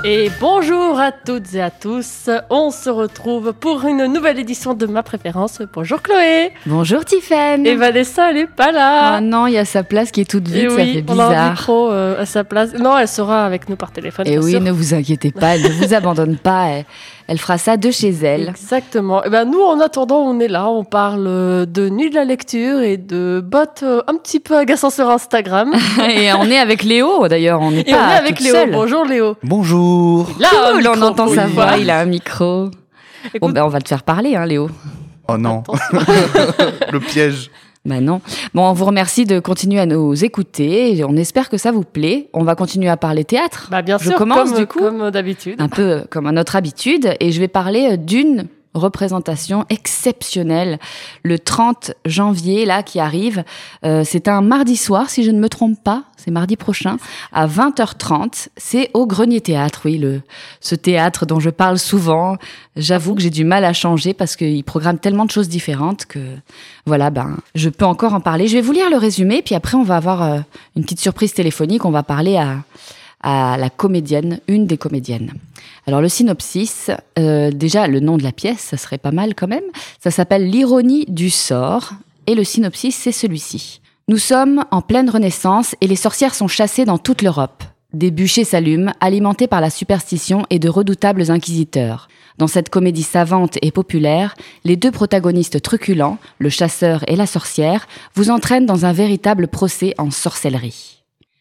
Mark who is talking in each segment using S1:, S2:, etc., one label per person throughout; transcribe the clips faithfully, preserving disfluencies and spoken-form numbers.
S1: Et bonjour à toutes et à tous, on se retrouve pour une nouvelle édition de Ma Préférence. Bonjour Chloé.
S2: Bonjour Tiffaine.
S1: Et Vanessa, elle n'est pas là.
S2: Ah non, il y a sa place qui est toute vide,
S1: et
S2: ça
S1: oui,
S2: fait bizarre.
S1: On a un micro euh, à sa place. Non, elle sera avec nous par téléphone.
S2: Et oui,
S1: sûr.
S2: ne vous inquiétez pas, elle ne vous abandonne pas, elle, elle fera ça de chez elle.
S1: Exactement. Et ben nous, en attendant, on est là, on parle de Nuit de la lecture et de bots euh, un petit peu agaçants sur Instagram.
S2: Et on est avec Léo d'ailleurs, on n'est pas
S1: Et on est avec
S2: toute
S1: Léo.
S2: Seule.
S1: Bonjour Léo.
S3: Bonjour.
S1: Là,
S2: cool, on entend sa voix, il a un micro.
S1: Écoute,
S2: Bon, ben, on va te faire parler, hein, Léo.
S3: Oh non, le piège.
S2: Ben non. Bon, on vous remercie de continuer à nous écouter. On espère que ça vous plaît. On va continuer à parler théâtre.
S1: Bah bien
S2: Je
S1: sûr,
S2: commence
S1: comme,
S2: du coup,
S1: comme d'habitude.
S2: un peu comme à notre habitude, et je vais parler d'une représentation exceptionnelle le trente janvier là qui arrive. Euh, c'est un mardi soir si je ne me trompe pas, c'est mardi prochain à vingt heures trente. C'est au Grenier Théâtre, oui, le ce théâtre dont je parle souvent. J'avoue que j'ai du mal à changer parce qu'il programme tellement de choses différentes que voilà, ben je peux encore en parler. Je vais vous lire le résumé puis après on va avoir euh, une petite surprise téléphonique. On va parler à à la comédienne, une des comédiennes. Alors le synopsis, euh, déjà le nom de la pièce, ça serait pas mal quand même. Ça s'appelle L'ironie du sort et le synopsis c'est celui-ci. Nous sommes en pleine Renaissance et les sorcières sont chassées dans toute l'Europe. Des bûchers s'allument, alimentés par la superstition et de redoutables inquisiteurs. Dans cette comédie savante et populaire, les deux protagonistes truculents, le chasseur et la sorcière, vous entraînent dans un véritable procès en sorcellerie.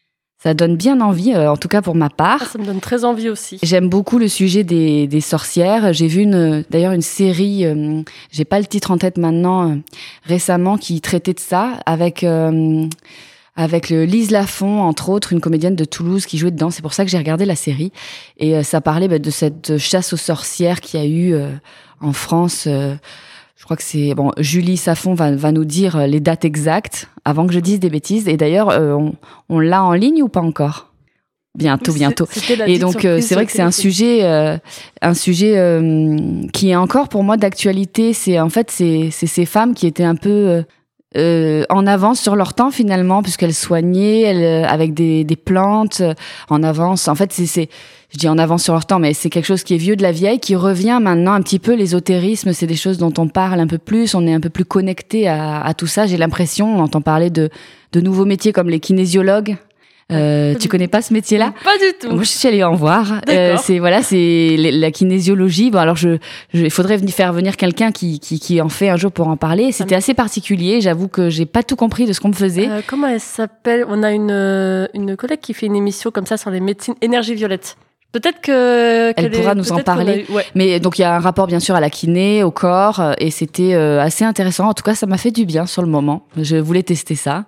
S2: Ça donne bien envie, euh, en tout cas pour ma part.
S1: Ah, ça me donne très envie aussi.
S2: J'aime beaucoup le sujet des, des sorcières. J'ai vu une, d'ailleurs une série, euh, j'ai pas le titre en tête maintenant, euh, récemment, qui traitait de ça, avec euh, avec le Lise Lafont, entre autres, une comédienne de Toulouse qui jouait dedans. C'est pour ça que j'ai regardé la série. Et euh, ça parlait bah, de cette chasse aux sorcières qu'il y a eu euh, en France. Euh, Je crois que c'est bon. Julie Safon va, va nous dire les dates exactes avant que je dise des bêtises. Et d'ailleurs, euh, on, on l'a en ligne ou pas encore ? Bientôt,
S1: Oui,
S2: bientôt.
S1: c'est,
S2: et donc, euh, c'est vrai que c'est un sujet, euh, un sujet euh, qui est encore pour moi d'actualité. C'est en fait, c'est, c'est ces femmes qui étaient un peu euh, euh, en avance sur leur temps finalement, puisqu'elles soignaient elles, avec des, des plantes euh, en avance. En fait, c'est, c'est je dis en avance sur leur temps, mais c'est quelque chose qui est vieux de la vieille, qui revient maintenant un petit peu. L'ésotérisme, c'est des choses dont on parle un peu plus, on est un peu plus connecté à, à tout ça. J'ai l'impression, on entend parler de, de nouveaux métiers comme les kinésiologues. Euh, tu connais pas ce métier-là ?
S1: Pas du tout.
S2: Moi, je suis allée en voir. Euh, c'est voilà, c'est la kinésiologie. Bon, alors je, je il faudrait venir faire venir quelqu'un qui, qui, qui en fait un jour pour en parler. C'était assez particulier. J'avoue que j'ai pas tout compris de ce qu'on me faisait.
S1: Euh, comment elle s'appelle ? On a une une collègue qui fait une émission comme ça sur les médecines énergie violette. Peut-être que
S2: elle pourra
S1: est,
S2: nous en parler.
S1: Eu, ouais.
S2: Mais donc il y a un rapport bien sûr à la kiné, au corps, et c'était euh, assez intéressant. En tout cas, ça m'a fait du bien sur le moment. Je voulais tester ça.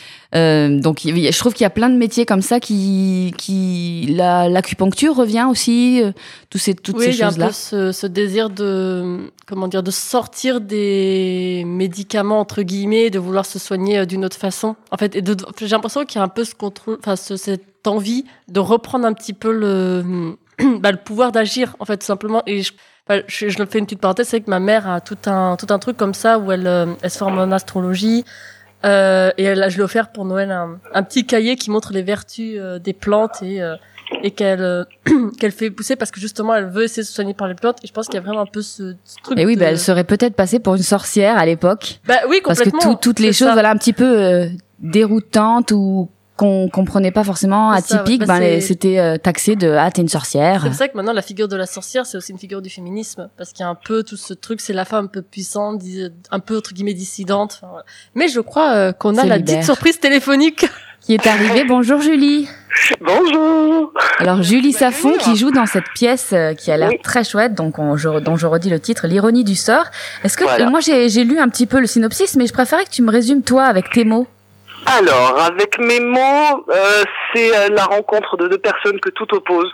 S2: Euh, donc je trouve qu'il y a plein de métiers comme ça qui qui la, l'acupuncture revient aussi, euh, tous ces toutes
S1: oui,
S2: ces choses là.
S1: Oui, il y a un peu ce, ce désir de comment dire de sortir des médicaments entre guillemets, de vouloir se soigner d'une autre façon. En fait, et de, j'ai l'impression qu'il y a un peu ce contrôle, enfin ce, cette envie de reprendre un petit peu le bah, le pouvoir d'agir en fait tout simplement. Et je, enfin, je, je fais une petite parenthèse, c'est que ma mère a tout un tout un truc comme ça où elle elle se forme en astrologie. Euh, et elle, je lui ai offert pour Noël un, un petit cahier qui montre les vertus euh, des plantes et, euh, et qu'elle, euh, qu'elle fait pousser parce que justement elle veut essayer de se soigner par les plantes. Et je pense qu'il y a vraiment un peu ce, ce truc.
S2: Et oui,
S1: de...
S2: bah, elle serait peut-être passée pour une sorcière à l'époque.
S1: Bah oui, complètement.
S2: Parce que tout, toutes les choses,
S1: ça.
S2: voilà, un petit peu euh, déroutantes ou qu'on comprenait pas forcément, c'est atypiques, bah, ben les, c'était euh, taxé de ah t'es une sorcière.
S1: C'est pour ça que maintenant la figure de la sorcière c'est aussi une figure du féminisme parce qu'il y a un peu tout ce truc, c'est la femme un peu puissante, un peu entre guillemets dissidente. Enfin, voilà. Mais je crois euh, qu'on a
S2: c'est
S1: la
S2: libère.
S1: petite surprise téléphonique
S2: qui est arrivée. Bonjour Julie.
S4: Bonjour.
S2: Alors Julie Safon qui joue dans cette pièce euh, qui a l'air
S4: oui.
S2: très chouette, donc on, je, dont je redis le titre, L'ironie du sort. Est-ce que
S4: voilà.
S2: euh, moi j'ai, j'ai lu un petit peu le synopsis, mais je préférais que tu me résumes toi avec tes mots.
S4: Alors, avec mes mots, euh, c'est euh, la rencontre de deux personnes que tout oppose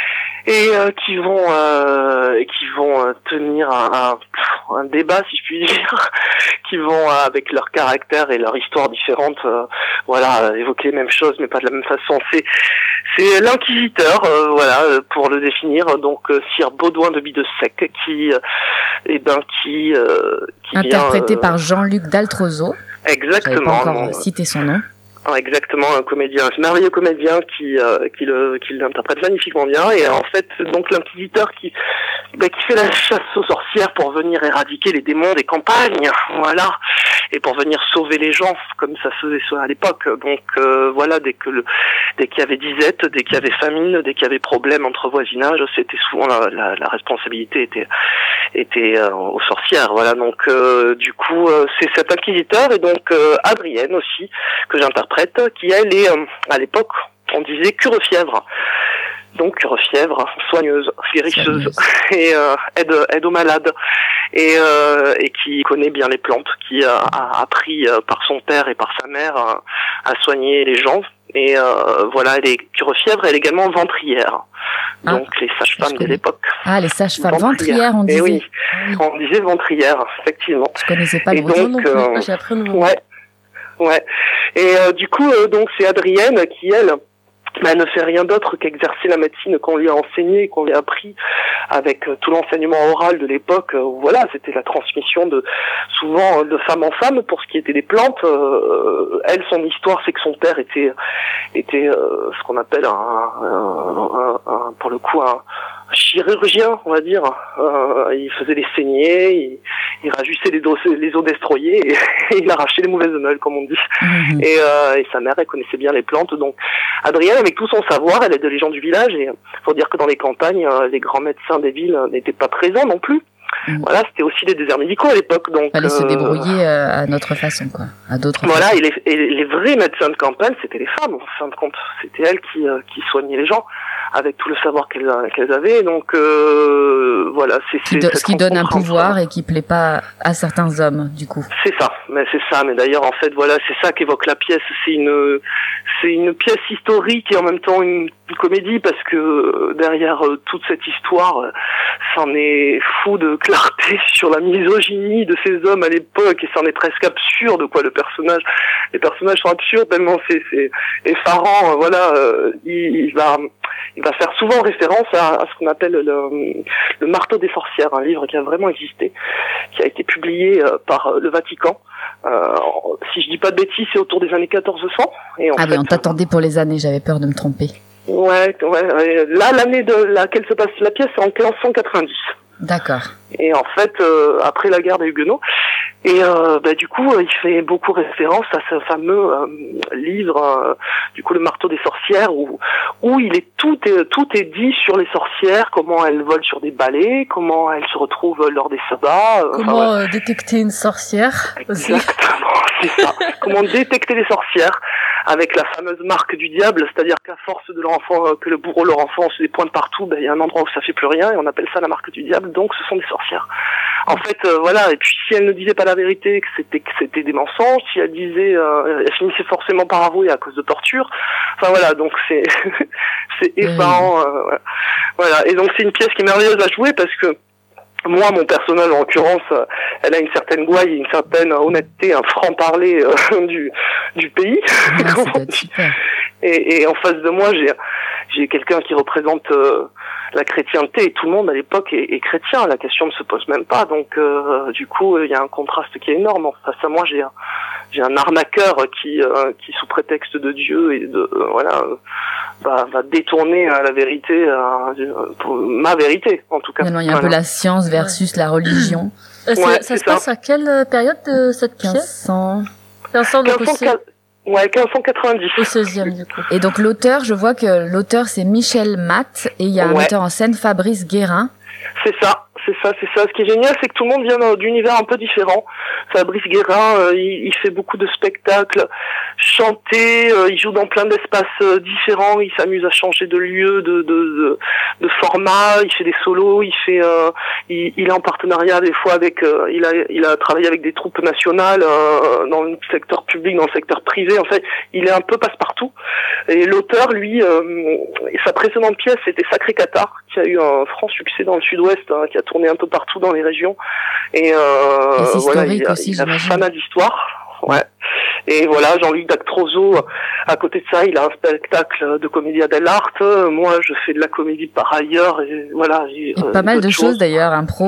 S4: et euh, qui vont euh, qui vont euh, tenir un, un, un débat, si je puis dire, qui vont euh, avec leur caractère et leur histoire différente, euh, voilà, euh, évoquer les mêmes choses, mais pas de la même façon. C'est c'est l'inquisiteur, euh, voilà, pour le définir. Donc euh, Sire Baudouin de Bidesec, qui, euh, eh ben, qui, euh, qui
S2: interprété
S4: vient, euh,
S2: par Jean-Luc Daltrozzo.
S4: Exactement.
S2: J'avais pas encore
S4: non.
S2: cité son nom.
S4: Ah, exactement, un comédien, un merveilleux comédien qui euh, qui le qui l'interprète magnifiquement bien. Et en fait, donc l'inquisiteur qui bah, qui fait la chasse aux sorcières pour venir éradiquer les démons des campagnes, voilà, et pour venir sauver les gens comme ça se faisait à l'époque. Donc euh, voilà, dès que le dès qu'il y avait disette, dès qu'il y avait famine, dès qu'il y avait problème entre voisinage, c'était souvent la, la, la responsabilité était était euh, aux sorcières. Voilà, donc euh, du coup euh, c'est cet inquisiteur et donc euh, Adrienne aussi que j'interprète, qui elle est euh, à l'époque on disait cure-fièvre, donc cure-fièvre, soigneuse, guérisseuse et euh, aide aide aux malades et euh, et qui connaît bien les plantes, qui a, a appris euh, par son père et par sa mère euh, à soigner les gens. Et euh, voilà, elle est cure-fièvre, elle est également ventrière. Donc ah, les sages-femmes de l'époque.
S2: Ah, les sages-femmes ventrières, on disait.
S4: Et oui, on disait ventrière, effectivement.
S2: Je connaissais pas le
S4: et donc,
S1: non
S4: euh,
S1: j'ai appris un nouveau.
S4: Ouais. Ouais. Et euh, du coup, euh, donc c'est Adrienne qui elle bah, ne fait rien d'autre qu'exercer la médecine qu'on lui a enseignée, qu'on lui a appris avec euh, tout l'enseignement oral de l'époque. Euh, voilà, c'était la transmission de souvent euh, de femme en femme pour ce qui était des plantes. Euh, elle, son histoire, c'est que son père était était euh, ce qu'on appelle un, un, un, un pour le coup un chirurgien, on va dire. Euh, il faisait les saignées, il, il rajussait les, dos, les os destroyés et, et il arrachait les mauvaises meules, comme on dit. Mmh. Et, euh, et sa mère, elle connaissait bien les plantes. Donc, Adrienne, avec tout son savoir, elle aide les gens du village. Et faut dire que dans les campagnes, les grands médecins des villes n'étaient pas présents non plus. Mmh. Voilà, c'était aussi des déserts médicaux à l'époque. Donc,
S2: fallait euh, se débrouiller à notre façon, quoi, à d'autres.
S4: Voilà,
S2: façons.
S4: Et les, et les vrais médecins de campagne, c'était les femmes. En fin de compte, c'était elles qui, euh, qui soignaient les gens avec tout le savoir qu'elles, qu'elles avaient. Donc euh, voilà, c'est,
S2: c'est
S4: c'est
S2: ce qui donne un pouvoir et qui plaît pas à certains hommes, du coup.
S4: C'est ça, mais c'est ça. Mais d'ailleurs, en fait, voilà, c'est ça qu'évoque la pièce. C'est une, c'est une pièce historique et en même temps une, une comédie parce que derrière euh, toute cette histoire, euh, c'en est fou de clarté sur la misogynie de ces hommes à l'époque et c'en est presque absurde, quoi. Le personnage, les personnages sont absurdes tellement c'est, c'est effarant. Voilà, euh, il, il va. Il va faire souvent référence à, à ce qu'on appelle le, le Marteau des sorcières, un livre qui a vraiment existé, qui a été publié euh, par le Vatican. Euh, si je dis pas de bêtises, c'est autour des années quatorze cents. Et en
S2: ah
S4: fait,
S2: oui, on t'attendait pour les années, j'avais peur de me tromper.
S4: Ouais, ouais. Là, l'année de laquelle se passe la pièce, c'est en quinze cent quatre-vingt-dix.
S2: D'accord.
S4: Et en fait, euh, après la guerre des Huguenots, et euh, bah, du coup, il fait beaucoup référence à ce fameux euh, livre, euh, du coup, le Marteau des sorcières, où où il est tout est tout est dit sur les sorcières, comment elles volent sur des balais, comment elles se retrouvent lors des sabbats. Euh,
S1: comment enfin, ouais. euh, détecter une sorcière aussi.
S4: Exactement, c'est ça. Comment détecter les sorcières avec la fameuse marque du diable, c'est-à-dire qu'à force de leur enfant, euh, que le bourreau leur enfant se les pointe partout, ben il y a un endroit où ça fait plus rien et on appelle ça la marque du diable. Donc ce sont des sorcières. En fait, euh, voilà. Et puis si elle ne disait pas la vérité, que c'était que c'était des mensonges, si elle disait, euh, elle finissait forcément par avouer à cause de torture. Enfin voilà. Donc c'est c'est effarant. Mmh. Euh, voilà. Et donc c'est une pièce qui est merveilleuse à jouer parce que moi, mon personnage, en l'occurrence, elle a une certaine gouaille, une certaine honnêteté, un franc-parler euh, du du pays.
S2: Ouais,
S4: et, et en face de moi, j'ai j'ai quelqu'un qui représente euh, la chrétienté et tout le monde à l'époque est, est chrétien. La question ne se pose même pas. Donc, euh, du coup, il y a un contraste qui est énorme. En face à moi, j'ai un j'ai un arnaqueur qui euh, qui sous prétexte de Dieu et de euh, voilà euh, va va détourner euh, la vérité, euh, pour ma vérité en tout cas.
S2: Non, non, il y a
S4: voilà.
S2: un peu la science versus la religion.
S1: Euh,
S4: ouais,
S1: ça se
S4: ça.
S1: passe à quelle période de cette pièce?
S2: quinze cents
S1: quinze cents, donc aussi.
S4: Ouais, quinze cent quatre-vingt-dix.
S1: Au seizième, du coup.
S2: Et donc l'auteur, je vois que l'auteur c'est Michel Matt et il y a un ouais. metteur en scène, Fabrice Guérin.
S4: C'est ça, c'est ça, c'est ça. Ce qui est génial, c'est que tout le monde vient d'univers un peu différents. Fabrice Guérin, euh, il, il fait beaucoup de spectacles, chanter, euh, il joue dans plein d'espaces euh, différents, il s'amuse à changer de lieu, de, de, de, de format, il fait des solos, il fait, euh, il, il est en partenariat des fois avec, euh, il a, il a travaillé avec des troupes nationales euh, dans le secteur public, dans le secteur privé. En fait, il est un peu passe-partout. Et l'auteur, lui, euh, sa précédente pièce, c'était Sacré Cathare, qui a eu un franc succès dans le Sud-Ouest, hein, qui a tourné un peu partout dans les régions. Et, euh,
S2: et
S4: voilà, il a,
S2: aussi,
S4: il a pas mal d'histoires. Ouais. Et voilà, Jean-Luc Dactrozo, à côté de ça, il a un spectacle de comédie dell'arte. Moi, je fais de la comédie par ailleurs. Et voilà.
S2: Et, et euh, pas mal de choses, choses d'ailleurs, impro.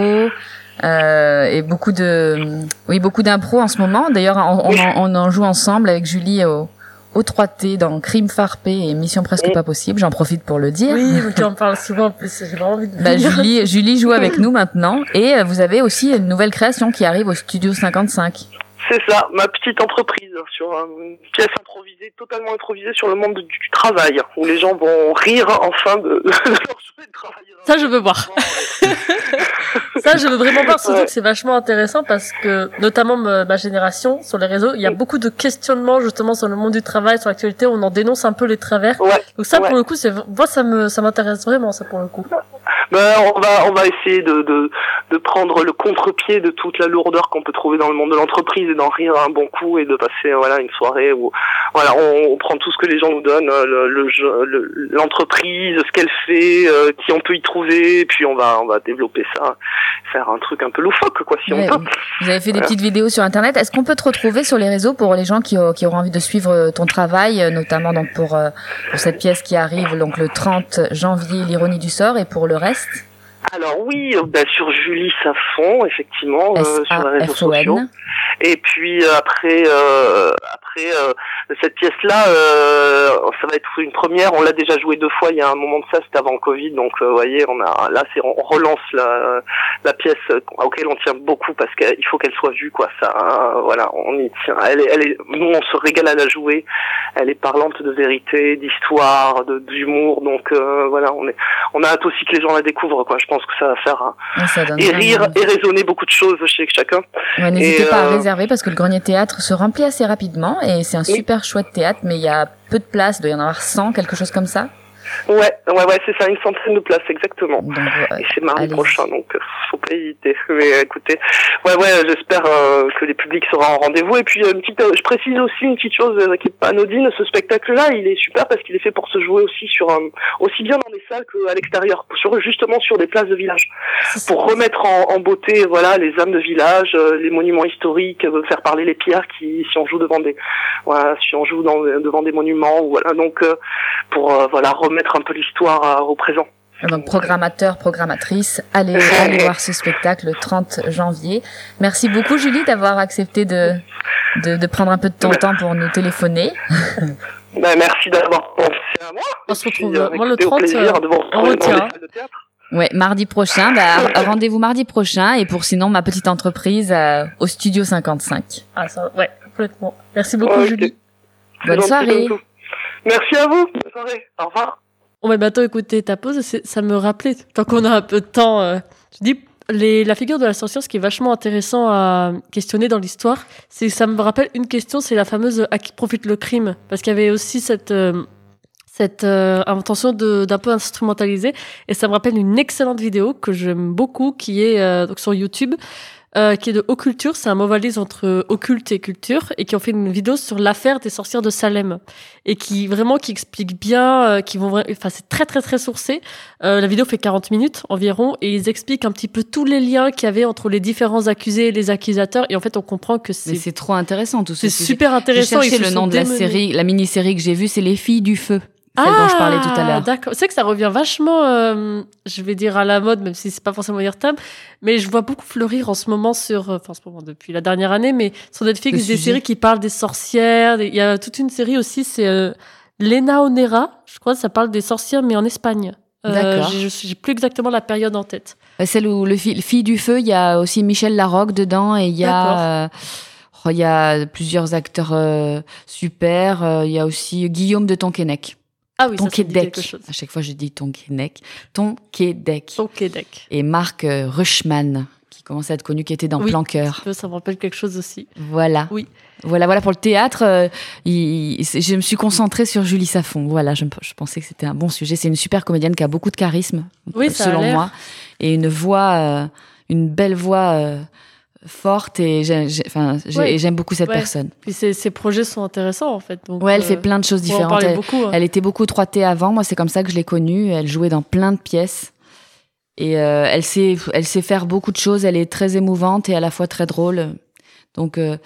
S2: Euh, et beaucoup de, oui, beaucoup d'impro en ce moment. D'ailleurs, on, on, en, on en joue ensemble avec Julie au, aux trois T dans Crime Farpé et Mission Presque
S4: Oui.
S2: Pas Possible. J'en profite pour le dire.
S1: Oui, mais tu en parles souvent, en plus, j'ai vraiment envie de
S2: Bah,
S1: venir.
S2: Julie, Julie joue avec nous maintenant. Et euh, vous avez aussi une nouvelle création qui arrive au Studio cinquante-cinq.
S4: C'est ça, ma petite entreprise sur une pièce improvisée, totalement improvisée sur le monde du, du travail, où les gens vont rire enfin de, de leur journée de travail.
S1: Ça, je veux voir. Ça, je veux vraiment voir, surtout
S4: Ouais.
S1: que c'est vachement intéressant parce que, notamment ma, ma génération, sur les réseaux, il y a beaucoup de questionnements justement sur le monde du travail, sur l'actualité, où on en dénonce un peu les travers.
S4: Ouais.
S1: Donc ça,
S4: Ouais.
S1: pour le coup, c'est, moi, ça me, ça m'intéresse vraiment, ça, pour le coup.
S4: Ben, on va, on va essayer de, de, de prendre le contre-pied de toute la lourdeur qu'on peut trouver dans le monde de l'entreprise et d'en rire un bon coup et de passer, voilà, une soirée où, voilà, on, on prend tout ce que les gens nous donnent, le, le jeu, le- l'entreprise, ce qu'elle fait, euh, qui on peut y trouver, et puis on va, on va développer ça, faire un truc un peu loufoque, quoi, si
S2: Ouais,
S4: on peut.
S2: vous avez fait des
S4: Voilà.
S2: petites vidéos sur Internet. Est-ce qu'on peut te retrouver sur les réseaux pour les gens qui, euh, qui auront envie de suivre ton travail, euh, notamment donc pour, euh, pour cette pièce qui arrive donc le trente janvier, L'ironie du sort, et pour le reste?
S4: Alors oui, euh, ben, sur Julie Safon, effectivement, euh, sur les réseaux
S2: S A F O N.
S4: sociaux. Et puis euh, après, euh, après euh, cette pièce-là, euh, ça va être une première. On l'a déjà jouée deux fois. Il y a un moment de ça, c'était avant le Covid. Donc, euh, vous voyez, on a là, c'est on relance la, la pièce auquel on tient beaucoup parce qu'il faut qu'elle soit vue, quoi. Ça, euh, voilà, on y tient. Elle est, elle est, nous, on se régale à la jouer. Elle est parlante de vérité, d'histoire, de d'humour. Donc euh, voilà, on est, on a hâte aussi que les gens la découvrent, quoi. Je pense que ça va faire hein,
S2: Ouais, ça donne
S4: et
S2: vraiment
S4: rire
S2: envie.
S4: et résonner beaucoup de choses chez chacun.
S2: Ouais, n'hésitez
S4: Et,
S2: pas à
S4: euh,
S2: réserver parce que le Grenier Théâtre se remplit assez rapidement et c'est un
S4: Oui.
S2: super chouette théâtre, mais il y a peu de place, il doit y en avoir cent, quelque chose comme ça.
S4: Ouais, ouais, ouais, c'est ça, une centaine de places, exactement.
S2: Donc, euh,
S4: Et c'est mardi
S2: allez-y.
S4: prochain, donc euh, faut pas hésiter. Mais euh, écoutez, ouais, ouais, j'espère euh, que les publics seront en rendez-vous. Et puis, euh, une petite, euh, je précise aussi une petite chose euh, qui est pas anodine. Ce spectacle-là, il est super parce qu'il est fait pour se jouer aussi sur, euh, aussi bien dans les salles qu'à l'extérieur, sur justement sur des places de village, pour remettre en, en beauté, voilà, les âmes de village, euh, les monuments historiques, euh, faire parler les pierres qui, si on joue devant des, voilà, si on joue dans, devant des monuments, ou voilà, donc euh, pour euh, voilà remettre un peu l'histoire euh, au présent.
S2: Donc, programmateur, programmatrice, allez, allez voir ce spectacle le trente janvier. Merci beaucoup, Julie, d'avoir accepté de, de, de prendre un peu de ton temps pour nous téléphoner.
S4: Ben, merci d'avoir pensé à moi.
S1: On se
S4: Et puis,
S1: retrouve,
S4: euh,
S1: moi, le
S4: écoutez, au
S1: trente,
S4: plaisir de vous
S1: on
S4: retrouver dans les
S1: retient.
S4: salles de théâtre.
S2: Ouais, mardi prochain, bah, rendez-vous mardi prochain et pour sinon ma petite entreprise euh, au Studio cinquante-cinq.
S1: Ah, ça, ouais, complètement. Merci beaucoup,
S4: Ouais, ok.
S1: Julie.
S4: C'est
S2: Bonne
S4: gentil
S2: soirée.
S4: comme tout. Merci à vous. Bonne soirée. Au revoir.
S1: On va bientôt écouter ta pause. c'est- Ça me rappelait, tant qu'on a un peu de temps, euh, je dis, les, la figure de la sorcière, ce qui est vachement intéressant à questionner dans l'histoire, c'est que ça me rappelle une question, c'est la fameuse à qui profite le crime. Parce qu'il y avait aussi cette, euh, cette euh, intention de- d'un peu instrumentaliser. Et ça me rappelle une excellente vidéo que j'aime beaucoup, qui est euh, donc sur YouTube. Euh, qui est de Occulture, c'est un mot valise entre occulte et culture, et qui ont fait une vidéo sur l'affaire des sorcières de Salem, et qui vraiment qui explique bien, euh, qui vont, vra- enfin c'est très très très sourcé. Euh, la vidéo fait quarante minutes environ, et ils expliquent un petit peu tous les liens qu'il y avait entre les différents accusés et les accusateurs, et en fait on comprend que
S2: Mais
S1: c'est
S2: c'est trop intéressant tout ce
S1: c'est
S2: sujet.
S1: super
S2: J'ai
S1: intéressant.
S2: cherché
S1: ils se
S2: le
S1: sont
S2: nom de la
S1: démenés.
S2: série, la mini-série que j'ai vue, c'est Les Filles du Feu, celle dont je parlais tout à l'heure.
S1: D'accord. C'est que ça revient vachement, euh, je vais dire à la mode, même si c'est pas forcément dire terme, mais je vois beaucoup fleurir en ce moment sur, euh, enfin en ce moment depuis la dernière année, mais sur Netflix
S2: Le
S1: des
S2: sujet.
S1: séries qui parlent des sorcières. des- Il y a toute une série aussi, c'est euh, Lena Onera, je crois, ça parle des sorcières mais en Espagne. Euh,
S2: D'accord.
S1: j'ai- Je suis- j'ai plus exactement la période en tête.
S2: Euh, Celle où le fi- Fille du Feu, il y a aussi Michel Larocque dedans et il y a, euh, oh, il y a plusieurs acteurs euh, super. Euh, Il y a aussi Guillaume de Tonquédec.
S1: Ah oui, ça, ça dit
S2: Tonquédec.
S1: quelque chose.
S2: À chaque fois, je dis Tonquédec. Tonquédec.
S1: Au Québec.
S2: Et Marc euh, Rushman, qui commence à être connu, qui était dans
S1: Oui.
S2: Plan Cœur.
S1: Ça me rappelle quelque chose aussi.
S2: Voilà.
S1: Oui.
S2: Voilà, voilà pour le théâtre. euh, il- il- je me suis concentrée sur Julie Safon. Voilà, je, je pensais que c'était un bon sujet. C'est une super comédienne qui a beaucoup de charisme,
S1: Oui, ça a
S2: selon
S1: l'air.
S2: moi, et une voix, euh, une belle voix euh, forte. Et j'ai- j'ai- enfin, j'ai-
S1: Ouais.
S2: et j'aime beaucoup cette
S1: Ouais.
S2: personne.
S1: Puis ses, ses projets sont intéressants en fait. Donc,
S2: Ouais, elle
S1: euh,
S2: fait plein de choses
S1: on en
S2: différentes.
S1: parlait
S2: Elle,
S1: beaucoup. hein.
S2: elle était beaucoup trois T avant. Moi, c'est comme ça que je l'ai connue. Elle jouait dans plein de pièces. Et euh, elle sait, elle sait faire beaucoup de choses. Elle est très émouvante et à la fois très drôle. Donc, euh,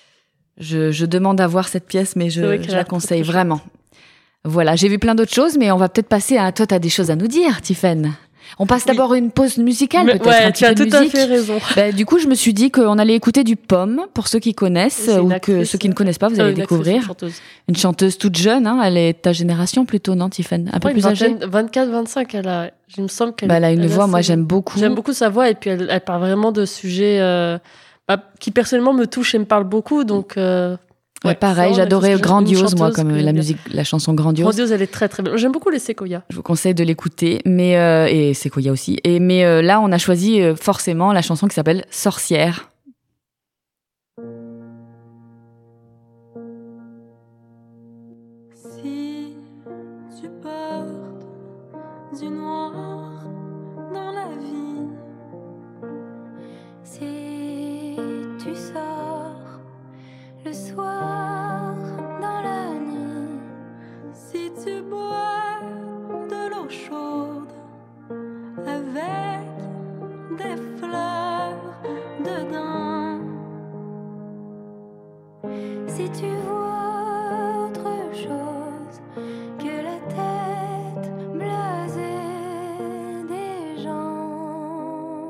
S2: je, je demande à voir cette pièce, mais je,
S1: C'est vrai qu'elle
S2: je
S1: a
S2: la
S1: l'air très,
S2: conseille
S1: très
S2: vraiment. Voilà, j'ai vu plein d'autres choses, mais on va peut-être passer à... Toi, tu as des choses à nous dire, Tiffaine. On passe
S1: Oui.
S2: d'abord une pause musicale,
S1: Mais-
S2: peut-être
S1: ouais,
S2: un
S1: tu
S2: petit
S1: as
S2: peu
S1: tout
S2: de
S1: à
S2: musique.
S1: fait raison.
S2: Bah, du coup, je me suis dit qu'on allait écouter du Pomme, pour ceux qui connaissent,
S1: C'est
S2: ou
S1: une
S2: que
S1: actrice,
S2: ceux qui ne connaissent pas, vous
S1: Euh,
S2: allez
S1: une actrice,
S2: découvrir.
S1: une chanteuse.
S2: Une chanteuse toute jeune, hein, elle est ta génération plutôt, non, Tiffany? Un peu
S1: Ouais,
S2: plus
S1: une
S2: âgée?
S1: vingtaine, vingt-quatre, vingt-cinq, elle a, il me semble qu'elle
S2: Bah, elle a une voix,
S1: sa-
S2: moi, j'aime beaucoup.
S1: J'aime beaucoup sa voix et puis elle, elle parle vraiment de sujets euh, bah, qui personnellement me touchent et me parlent beaucoup. Donc, euh,
S2: Ouais,
S1: ouais,
S2: pareil,
S1: c'est vraiment
S2: j'adorais
S1: une- une
S2: Grandiose, moi,
S1: chanteuse
S2: comme
S1: que
S2: la
S1: j'aime bien.
S2: musique, la chanson Grandiose.
S1: Grandiose, elle est très très belle. J'aime beaucoup les Sequoia.
S2: Je vous conseille de l'écouter, mais euh, et Sequoia aussi. Et mais euh, là, on a choisi euh, forcément la chanson qui s'appelle Sorcière.
S5: Si tu portes du noir dans la vie, si tu sors le soir dans la nuit, si tu bois de l'eau chaude avec des fleurs dedans, si tu vois autre chose que la tête blasée des gens,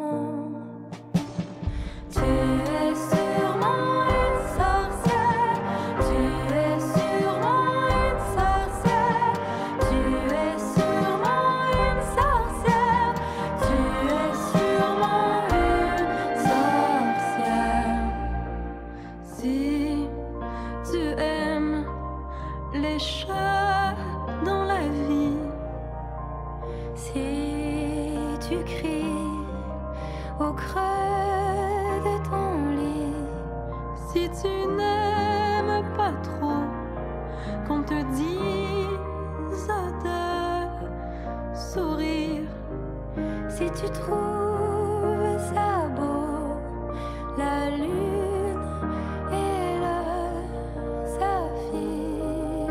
S5: tu es sûrement une sorcière, tu es sûrement une sorcière, tu es sûrement une sorcière, tu es sûrement une sorcière. Si tu aimes les chats dans la vie, si tu cries au creux de ton lit, si tu n'aimes pas trop qu'on te dise de sourire, si tu trouves ça beau, la lune et le saphir,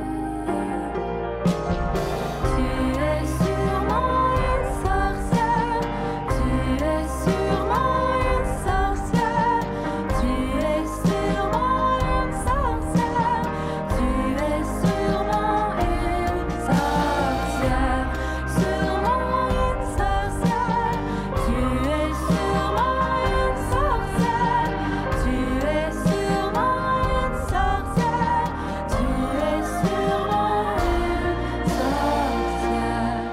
S5: tu es sûrement une sorcière, tu es sûrement une sorcière, tu es sûrement une sorcière, tu es sûrement une sorcière, sûrement une sorcière, tu es sûrement une sorcière, tu es sûrement une sorcière, tu es sûrement une sorcière.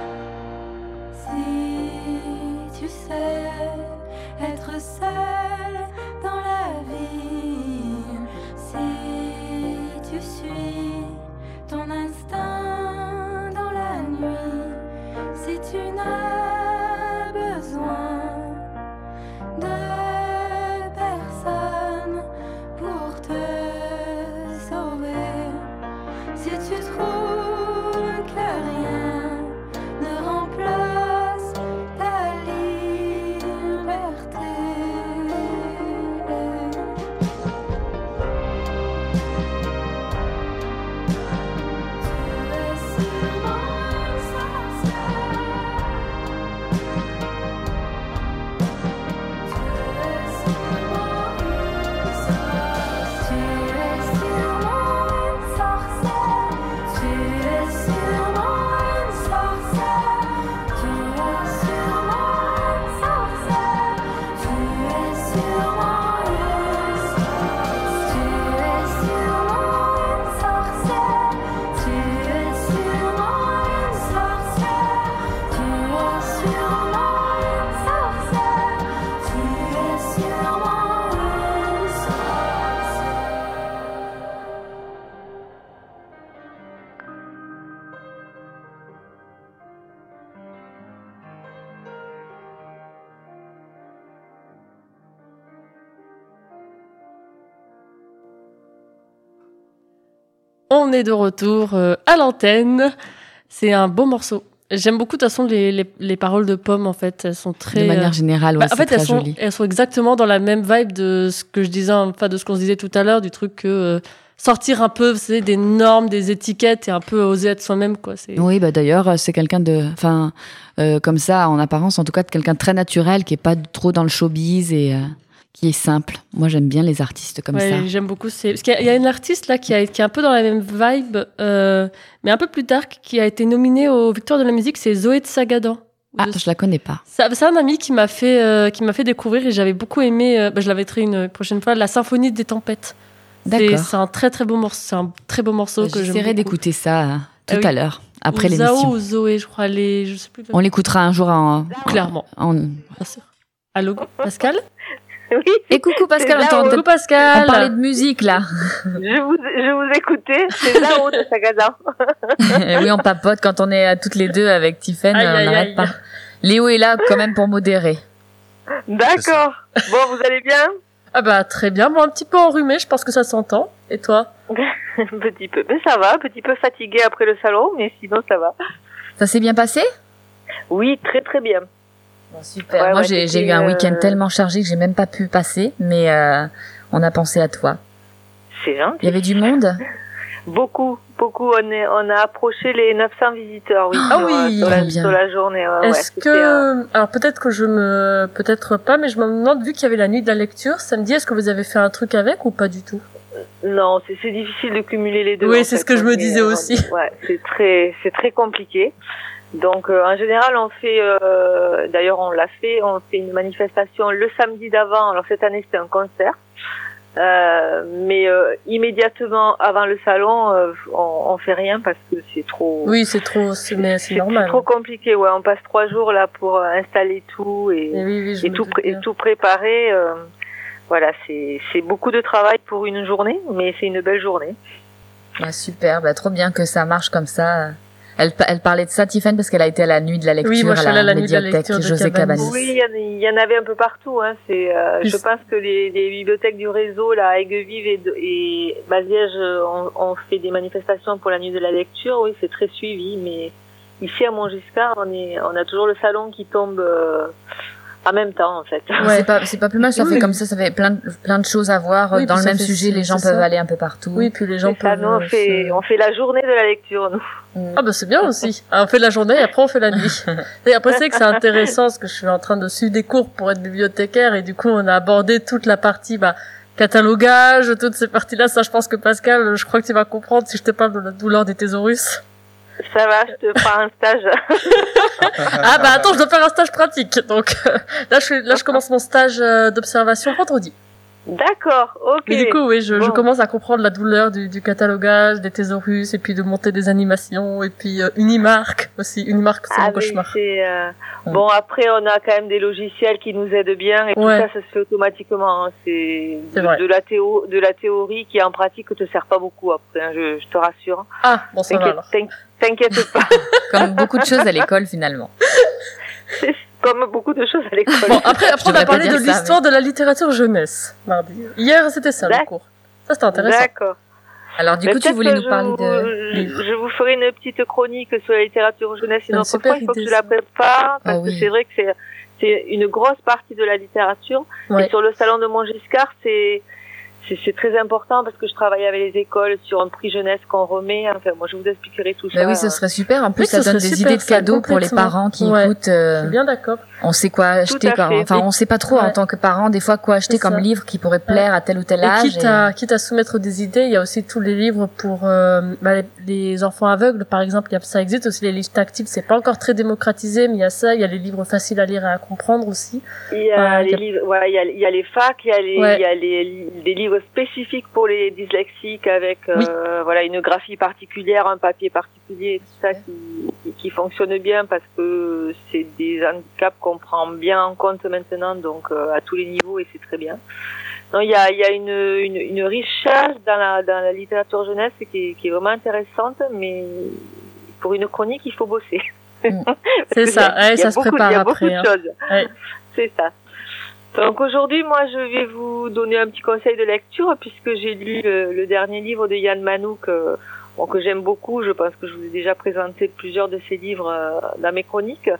S5: Si tu sais être seule dans la vie, si tu suis ton instinct dans la nuit, si tu n'as besoin de personne pour te sauver, si tu trouves que rien ne remplace ta liberté, tu es sûrement une sorcière, tu es sûrement une sorcière, tu es sûrement une sorcière, tu es sûrement une sorcière, tu es sûrement une sorcière, tu es sûrement une sorcière, tu es sûrement une sorcière, tu es sûrement une sorcière, tu es sûrement une sorcière, tu es sûrement une
S1: On est de retour euh, à l'antenne. C'est un beau morceau. J'aime beaucoup de toute façon les, les, les paroles de Pomme en fait. Elles sont très.
S2: De manière
S1: euh,
S2: générale, ouais,
S1: bah, en
S2: c'est
S1: fait, elles
S2: très
S1: sont,
S2: joli.
S1: elles sont exactement dans la même vibe de ce que je disais, enfin de ce qu'on se disait tout à l'heure, du truc que euh, sortir un peu, c'est des normes, des étiquettes et un peu oser être soi-même quoi. C'est.
S2: Oui, bah d'ailleurs, c'est quelqu'un de, enfin, euh, comme ça, en apparence, en tout cas, de quelqu'un de très naturel, qui est pas trop dans le showbiz et euh, qui est simple. Moi, j'aime bien les artistes comme
S1: Ouais,
S2: ça.
S1: j'aime beaucoup. C'est... Parce qu'il y a, il y a une artiste là qui, a, qui est un peu dans la même vibe, euh, mais un peu plus dark, qui a été nominée aux Victoires de la musique, c'est Zoé de Sagadan. ou
S2: Ah,
S1: de-
S2: je la connais pas.
S1: C'est c'est un ami qui m'a fait, euh, qui m'a fait découvrir et j'avais beaucoup aimé, euh, bah, je l'avais traité une prochaine fois, La Symphonie des Tempêtes. C'est
S2: D'accord.
S1: c'est un très très beau morceau, c'est un très beau morceau que j'aime
S2: J'essaierai
S1: beaucoup.
S2: d'écouter ça euh, tout
S1: Ah oui.
S2: à l'heure, après
S1: Ou Zao
S2: l'émission.
S1: ou Zoé, je crois, les, je sais plus.
S2: On l'écoutera un jour en,
S1: Clairement,
S2: en...
S1: bien sûr. Allô, Pascal?
S6: Oui,
S2: Et coucou Pascal,
S6: C'est
S2: on,
S6: Zao.
S2: t'entend-
S1: Coucou Pascal.
S2: on parlait de musique là.
S6: je vous, je vous écoutais, c'est Zao de Sagazan.
S2: Oui, on papote quand on est euh, toutes les deux avec Tiffen,
S1: Aïe,
S2: on
S1: aïe,
S2: n'arrête
S1: aïe.
S2: pas. Léo est là quand même pour modérer.
S6: D'accord. Bon, vous allez bien?
S1: Ah bah très bien, bon un petit peu enrhumé, je pense que ça s'entend. Et toi?
S6: Un petit peu, mais ça va, un petit peu fatigué après le salon, mais sinon ça va.
S2: Ça s'est bien passé?
S6: Oui, très très bien.
S2: Bon, super.
S6: Ouais,
S2: Moi,
S6: ouais,
S2: j'ai j'ai
S6: c'était,
S2: eu un week-end
S6: euh,
S2: tellement chargé que j'ai même pas pu passer, mais euh, on a pensé à toi.
S6: C'est gentil.
S2: Il y avait du monde?
S6: Beaucoup, beaucoup. On, est, on a approché les neuf cents visiteurs, oui,
S1: Ah
S6: sur,
S1: oui.
S6: sur, la,
S2: Trop bien.
S6: sur la journée. Ouais, ouais,
S1: Est-ce
S6: c'était, euh,
S1: que, alors peut-être que je me, peut-être pas, mais je me demande, vu qu'il y avait la nuit de la lecture samedi, est-ce que vous avez fait un truc avec ou pas du tout?
S6: Non, c'est c'est difficile de cumuler les deux.
S1: Oui,
S6: en
S1: c'est
S6: fait.
S1: ce que je me
S6: On est-
S1: disais
S6: on-
S1: aussi.
S6: Ouais, c'est très, c'est très compliqué. Donc, euh, en général, on fait, euh, d'ailleurs, on l'a fait, on fait une manifestation le samedi d'avant. Alors cette année, c'était un concert. Euh, mais euh, immédiatement avant le salon, euh, on, on fait rien parce que c'est trop.
S1: Oui, c'est trop, c'est, mais c'est
S6: c'est
S1: normal.
S6: trop compliqué. Ouais, on passe trois jours là pour euh, installer tout et,
S1: Et oui, oui, je
S6: et
S1: me
S6: tout,
S1: doute
S6: pré- et
S1: bien.
S6: tout préparer. euh, voilà, c'est c'est beaucoup de travail pour une journée, mais c'est une belle journée.
S2: Bah, super, bah, trop bien que ça marche comme ça. Elle, pa- elle parlait de ça, Tiffen, parce qu'elle a été à la nuit de la lecture
S1: Oui, moi, je suis
S2: à
S1: allée à
S2: la
S1: la nuit de la
S2: médiathèque
S1: lecture de
S2: José
S1: Cabanis.
S2: Cabanis.
S6: Oui, il y, en- il y en avait un peu partout. Hein. C'est, euh,
S1: Oui,
S6: je
S1: c'est-
S6: pense que les, les bibliothèques du réseau, là, à Aiguevive et, de- et Baziège, euh, ont, ont fait des manifestations pour la nuit de la lecture. Oui, c'est très suivi. Mais ici, à Montgiscard, on, est, on a toujours le salon qui tombe euh, en même temps, en fait.
S2: Ouais. C'est pas, c'est pas plus mal, ça
S1: Oui,
S2: fait
S1: oui.
S2: comme ça, ça fait plein de, plein de choses à voir.
S1: Oui,
S2: Dans
S1: puis
S2: le
S1: ça
S2: même
S1: fait-
S2: sujet, les
S1: c'est
S2: gens
S1: ça.
S2: peuvent aller un peu partout.
S1: Oui, puis les gens
S6: C'est ça,
S1: peuvent.
S6: nous, on
S1: euh,
S6: fait,
S1: se-
S6: on fait la journée de la lecture, nous.
S1: Ah bah c'est bien aussi. Ah, on fait la journée et après on fait la nuit. Et après c'est que c'est intéressant parce que je suis en train de suivre des cours pour être bibliothécaire et du coup on a abordé toute la partie bah, catalogage, toutes ces parties-là. Ça je pense que Pascal, je crois que tu vas comprendre si je te parle de la douleur des thésaurus.
S6: Ça va, je te ferai un stage.
S1: Ah bah attends, je dois faire un stage pratique. Donc euh, là je suis, là je commence mon stage euh, d'observation vendredi.
S6: D'accord, ok.
S1: Mais du coup oui, je, je
S6: Bon.
S1: commence à comprendre la douleur du, du catalogage, des thésaurus et puis de monter des animations et puis euh, Unimark aussi. Unimark c'est
S6: Ah,
S1: mon
S6: mais
S1: cauchemar.
S6: c'est, euh,
S2: Mm.
S6: Bon, après, on a quand même des logiciels qui nous aident bien et
S1: Ouais.
S6: tout ça, ça se fait automatiquement. Hein. C'est
S1: C'est
S6: de,
S1: vrai.
S6: de la théo, de la théorie qui, en pratique, te sert pas beaucoup après. Hein, je, je te rassure.
S1: Ah bon ça va
S6: T'inquiète,
S1: alors.
S6: t'in- t'inquiète pas.
S2: Comme beaucoup de choses à l'école, finalement.
S6: C'est comme beaucoup de choses à l'école.
S1: Bon, après, après on
S2: devrais
S1: a
S2: pas
S1: parlé de
S2: dire ça,
S1: l'histoire de la littérature jeunesse, mardi. Hier, c'était ça, le
S6: D'ac-
S1: cours. Ça, c'était intéressant.
S6: D'accord.
S2: Alors, du
S6: Mais
S2: coup, tu
S6: peut-être
S2: voulais
S6: que
S2: nous
S6: je
S2: parler
S6: vous-
S2: de...
S6: je, je vous ferai une petite chronique sur la littérature jeunesse une
S1: Une
S6: autre
S1: super
S6: fois. Il faut que
S1: idée,
S6: je la
S1: ça.
S6: prépare parce
S2: Ah oui.
S6: que c'est vrai que c'est c'est une grosse partie de la littérature.
S1: Ouais.
S6: Et sur le salon de Montgiscard, c'est c'est c'est très important parce que je travaille avec les écoles sur un prix jeunesse qu'on remet. Enfin, moi, je vous expliquerai tout ça.
S2: Bah oui, ce serait super. En plus,
S1: Oui,
S2: ça
S1: ce
S2: donne
S1: serait
S2: des
S1: super,
S2: idées de
S1: ça,
S2: cadeaux pour les
S1: complètement.
S2: parents qui
S1: Ouais.
S2: écoutent. euh,
S1: Je suis bien d'accord.
S2: On sait quoi acheter
S6: à
S2: quand,
S6: fait.
S2: enfin, on sait pas trop
S1: Ouais.
S2: en tant que parent, des fois, quoi acheter
S1: C'est
S2: comme
S1: ça.
S2: livre qui pourrait plaire à tel ou tel
S1: Et
S2: âge.
S1: quitte,
S2: et-
S1: à, quitte à soumettre des idées, il y a aussi tous les livres pour euh, bah, les, les enfants aveugles, par exemple. Il y a, ça existe aussi les livres tactiles. C'est pas encore très démocratisé, mais il y a ça. Il y a les livres faciles à lire et à comprendre aussi.
S6: Il y a
S1: Ouais,
S6: les
S1: il y a-
S6: livres, voilà, il y a, il y a les facs, il y a les,
S1: Ouais.
S6: il y a les, des livres spécifiques pour les dyslexiques avec,
S1: Oui.
S6: euh, voilà, une graphie particulière, un papier particulier, et tout ça qui, qui, qui fonctionne bien parce que c'est des handicaps qu'on prend bien en compte maintenant, donc euh, à tous les niveaux et c'est très bien. Non, il y a, il y a une, une, une richesse dans la, dans la littérature jeunesse qui est, qui est vraiment intéressante, mais pour une chronique, il faut bosser.
S2: Mm.
S6: Parce
S1: C'est
S6: que
S1: ça.
S6: il y a-
S1: Ouais,
S6: il y a
S1: ça se
S6: beaucoup-
S1: prépare
S6: il y a
S1: après,
S6: beaucoup
S1: hein.
S6: de choses.
S1: Ouais.
S6: C'est ça. Donc aujourd'hui, moi, je vais vous donner un petit conseil de lecture puisque j'ai lu le, le dernier livre de Yann Manouk, euh, bon, que j'aime beaucoup. Je pense que je vous ai déjà présenté plusieurs de ses livres euh, dans mes chroniques.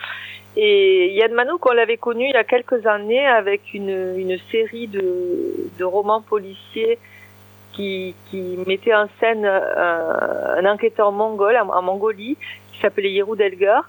S6: Et Yann Manouk, on l'avait connu il y a quelques années avec une, une série de, de romans policiers qui, qui mettait en scène un, un enquêteur mongol en, en Mongolie qui s'appelait Yerou Delgar.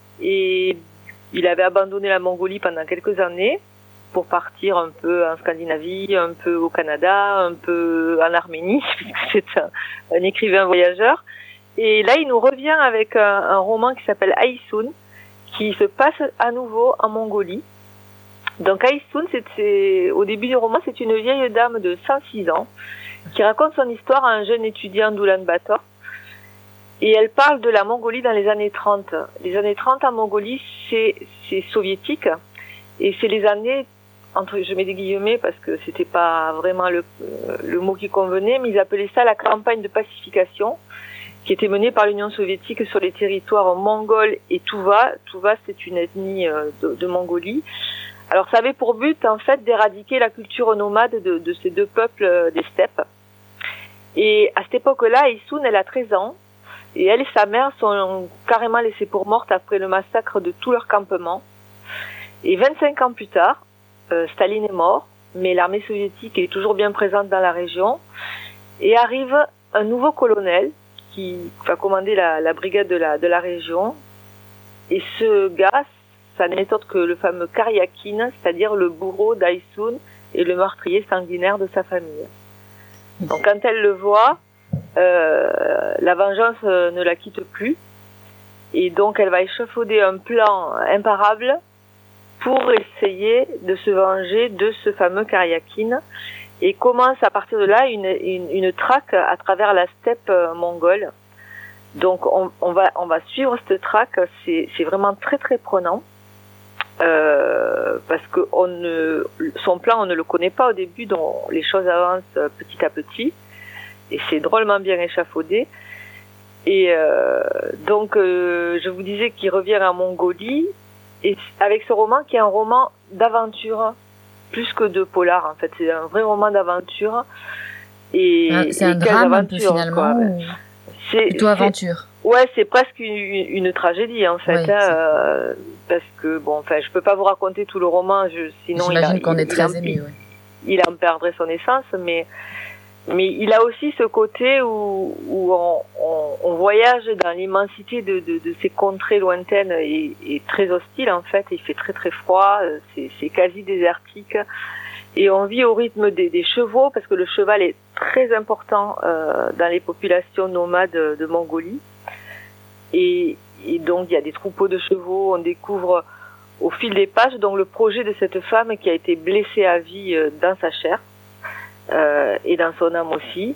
S6: Et il avait abandonné la Mongolie pendant quelques années pour partir un peu en Scandinavie, un peu au Canada, un peu en Arménie, puisque c'est un, un écrivain voyageur. Et là, il nous revient avec un, un roman qui s'appelle Aïsoun, qui se passe à nouveau en Mongolie. Donc Aysun, c'est, c'est, au début du roman, c'est une vieille dame de cent six ans qui raconte son histoire à un jeune étudiant d'Oulan-Bator. Et elle parle de la Mongolie dans les années trente. Les années trente en Mongolie, c'est, c'est soviétique. Et c'est les années, entre, je mets des guillemets parce que c'était pas vraiment le, le mot qui convenait, mais ils appelaient ça la campagne de pacification, qui était menée par l'Union soviétique sur les territoires mongols et Touva. Touva, c'est une ethnie de, de Mongolie. Alors ça avait pour but en fait d'éradiquer la culture nomade de, de ces deux peuples des steppes. Et à cette époque-là, Aysun, elle a treize ans, et elle et sa mère sont carrément laissées pour mortes après le massacre de tout leur campement. Et vingt-cinq ans plus tard, euh, Staline est mort, mais l'armée soviétique est toujours bien présente dans la région, et arrive un nouveau colonel qui va commander la, la brigade de la, de la région. Et ce gars, ça n'est autre que le fameux Karyakin, c'est-à-dire le bourreau d'Aysun et le meurtrier sanguinaire de sa famille. Donc quand elle le voit, euh, la vengeance euh, ne la quitte plus, et donc elle va échafauder un plan imparable pour essayer de se venger de ce fameux Karyakin, et commence à partir de là une, une, une traque à travers la steppe euh, mongole. Donc on, on va on va suivre cette traque, c'est c'est vraiment très très prenant. Euh, parce que on ne, son plan on ne le connaît pas au début, donc les choses avancent petit à petit et c'est drôlement bien échafaudé. Et euh, donc euh, je vous disais qu'il revient en Mongolie, et avec ce roman qui est un roman d'aventure plus que de polar, en fait c'est un vrai roman d'aventure. Et
S2: Ah, c'est
S6: et
S2: un drame un peu
S6: aventures,
S2: finalement,
S6: quoi.
S2: ou
S6: C'est
S2: plutôt
S6: c'est-
S2: aventure.
S6: Ouais, c'est presque une, une tragédie en fait,
S2: Oui,
S6: hein,
S2: c'est-
S6: euh, parce que bon, enfin, je peux pas vous raconter tout le roman, je, sinon il, a,
S2: J'imagine qu'on
S6: il,
S2: est
S6: il
S2: très
S6: en,
S2: ému. Ouais.
S6: il en perdrait son essence, mais mais il a aussi ce côté où où on, on, on voyage dans l'immensité de, de, de ces contrées lointaines et, et très hostiles en fait. Il fait très très froid, c'est, c'est quasi désertique. Et on vit au rythme des, des chevaux, parce que le cheval est très important euh, dans les populations nomades de, de Mongolie. Et, et donc il y a des troupeaux de chevaux, on découvre au fil des pages donc le projet de cette femme qui a été blessée à vie euh, dans sa chair euh, et dans son âme aussi.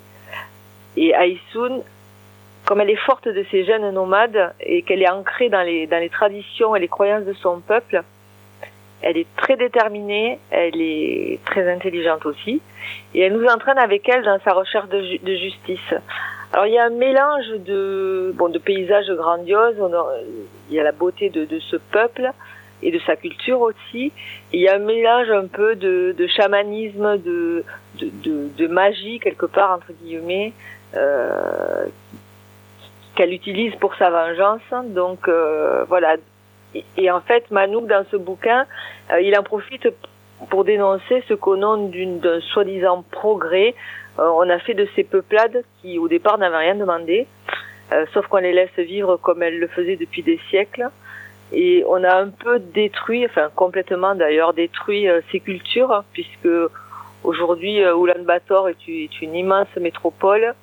S6: Et Aysun, comme elle est forte de ces gènes nomades et qu'elle est ancrée dans les, dans les traditions et les croyances de son peuple, elle est très déterminée, elle est très intelligente aussi, et elle nous entraîne avec elle dans sa recherche de, ju- de justice. Alors il y a un mélange de, bon, de paysages grandioses, on a- il y a la beauté de, de ce peuple et de sa culture aussi, et il y a un mélange un peu de, de chamanisme, de, de, de, de magie quelque part entre guillemets, euh, qu'elle utilise pour sa vengeance. Donc euh, voilà. Et, et en fait, Manouk, dans ce bouquin, euh, il en profite pour dénoncer ce qu'au nom d'une, d'un soi-disant progrès, euh, on a fait de ces peuplades qui, au départ, n'avaient rien demandé, euh, sauf qu'on les laisse vivre comme elles le faisaient depuis des siècles. Et on a un peu détruit, enfin complètement d'ailleurs, détruit euh, ces cultures, puisque aujourd'hui, euh, Oulan-Bator est, est une immense métropole,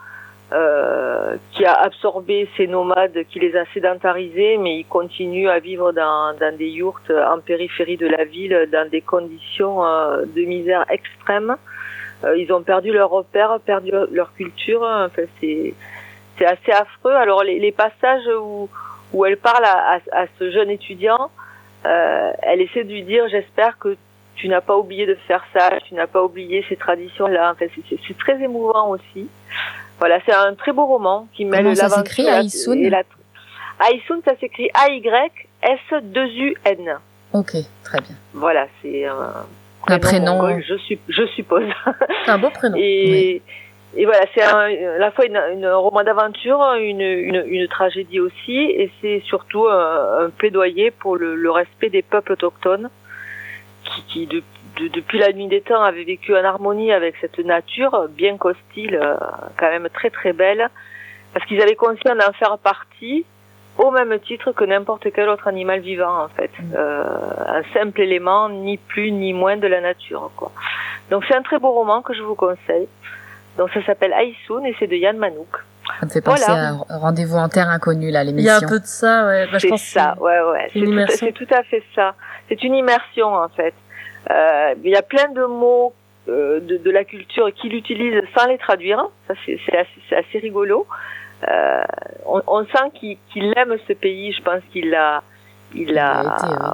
S6: Euh, qui a absorbé ces nomades, qui les a sédentarisés, mais ils continuent à vivre dans, dans des yourtes en périphérie de la ville, dans des conditions euh, de misère extrême. Euh, ils ont perdu leurs repères, perdu leur culture. Enfin, c'est c'est assez affreux. Alors les, les passages où où elle parle à, à, à ce jeune étudiant, euh, elle essaie de lui dire: j'espère que tu n'as pas oublié de faire ça, tu n'as pas oublié ces traditions-là. Enfin, c'est, c'est, c'est très émouvant aussi. Voilà, c'est un très beau roman qui mêle
S2: Comment ça
S6: l'aventure
S2: s'écrit,
S6: et la-
S2: Aysun
S6: et la... Aysun, ça s'écrit A Y S deux U N.
S2: Ok, très bien.
S6: Voilà, c'est un
S2: Un prénom.
S6: mongol, je, sup- je suppose.
S2: C'est un beau prénom.
S6: Et, et voilà, c'est un, à la fois une, une, un roman d'aventure, une, une, une tragédie aussi, et c'est surtout un, un plaidoyer pour le, le respect des peuples autochtones qui, qui de, de, depuis la nuit des temps, avaient vécu en harmonie avec cette nature, bien qu'hostile, euh, quand même très très belle, parce qu'ils avaient conscience d'en faire partie au même titre que n'importe quel autre animal vivant, en fait. Euh, un simple élément, ni plus ni moins de la nature, quoi. Donc c'est un très beau roman que je vous conseille. Donc ça s'appelle Aysun et c'est de Yann Manouk.
S2: Ça me fait penser
S6: Voilà.
S2: à Rendez-vous en terre inconnue, là,
S1: Il y a
S2: l'émission.
S1: un peu de ça, ouais. Bah, je
S6: C'est
S1: pense
S6: ça,
S1: que
S6: ouais, ouais.
S1: une
S6: C'est tout,
S1: immersion.
S6: c'est tout à fait ça. C'est une immersion, en fait. Euh, Il y a plein de mots euh, de, de la culture qu'il utilise sans les traduire. Ça, c'est c'est assez, c'est assez rigolo. Euh, on, on sent qu'il qu'il aime ce pays. Je pense qu'il a, il
S2: Il y a
S6: a,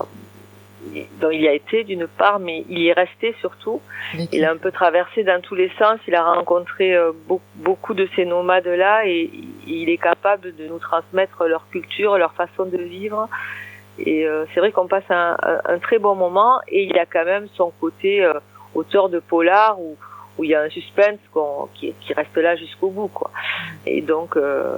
S2: été,
S6: donc il y a été d'une part, mais il y est resté surtout.
S2: Vécu.
S6: Il a un peu traversé dans tous les sens. Il a rencontré euh, beau- beaucoup de ces nomades-là et il est capable de nous transmettre leur culture, leur façon de vivre. Et euh, c'est vrai qu'on passe un, un, un très bon moment. Et il y a quand même son côté euh, auteur de polar où, où il y a un suspense qu'on, qui, qui reste là jusqu'au bout, quoi. Et donc euh,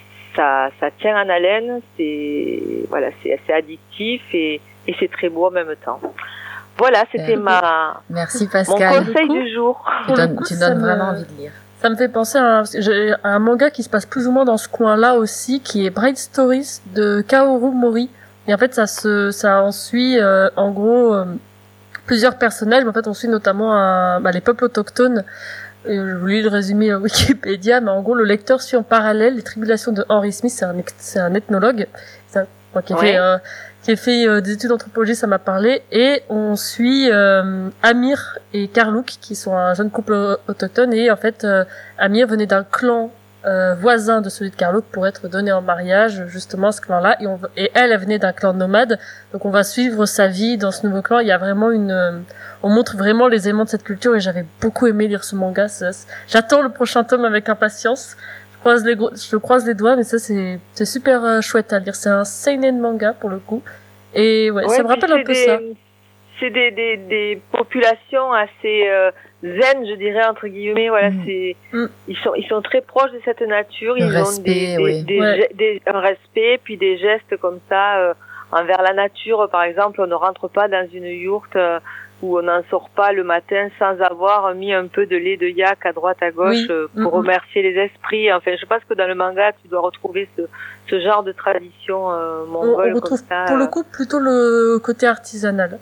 S6: ça, ça tient en haleine. C'est voilà, c'est assez addictif et, et c'est très beau en même temps. Voilà, c'était
S2: Euh,
S6: ma
S2: Merci
S6: mon
S2: Pascal.
S6: conseil
S1: coup,
S6: du jour.
S2: Tu
S1: Pour le
S2: donnes,
S1: coup,
S2: tu
S1: ça
S2: donnes
S1: me-
S2: vraiment envie de lire.
S1: Ça me fait penser à un, j'ai un manga qui se passe plus ou moins dans ce coin-là aussi, qui est Bright Stories de Kaoru Mori. Et en fait, ça se, ça en suit, euh, en gros, euh, plusieurs personnages. Mais en fait, on suit notamment un, bah, les peuples autochtones. Et je vous lis le résumé à Wikipédia, mais en gros, le lecteur suit en parallèle les tribulations de Henry Smith, c'est un, ex- c'est un ethnologue, c'est un- moi, qui a
S6: Ouais.
S1: fait, euh, qui a fait euh, des études d'anthropologie, ça m'a parlé, et on suit euh, Amir et Karlouk, qui sont un jeune couple au- autochtone, et en fait, euh, Amir venait d'un clan euh, voisin de celui de Karlouk pour être donné en mariage, justement, à ce clan-là, et, on, va- et elle, elle venait d'un clan nomade, donc on va suivre sa vie dans ce nouveau clan. Il y a vraiment une, euh, on montre vraiment les éléments de cette culture, et j'avais beaucoup aimé lire ce manga. Ça, c'est- j'attends le prochain tome avec impatience. Je croise les, gros- je croise les doigts, mais ça c'est, c'est super euh, chouette à lire. C'est un seinen manga pour le coup, et ouais, ça me
S6: puis
S1: rappelle un
S6: c'est
S1: peu
S6: des,
S1: ça.
S6: C'est des, des, des populations assez euh, zen, je dirais entre guillemets. Voilà,
S2: Mm.
S6: c'est
S1: Mm.
S6: ils sont ils sont très proches de cette nature.
S2: Le
S6: Ils ont
S2: respect,
S6: des, des,
S2: oui.
S6: des,
S1: Ouais.
S6: ge- des- un respect, puis des gestes comme ça euh, envers la nature. Par exemple, on ne rentre pas dans une yourte euh, où on n'en sort pas le matin sans avoir mis un peu de lait de yak à droite à gauche
S1: Oui.
S6: euh, pour
S1: Mm, mm.
S6: remercier les esprits. Enfin, je pense que dans le manga, tu dois retrouver ce, ce genre de tradition euh,
S1: On,
S6: mongole
S1: on retrouve
S6: comme ça.
S1: pour
S6: euh,
S1: le coup plutôt le côté artisanal.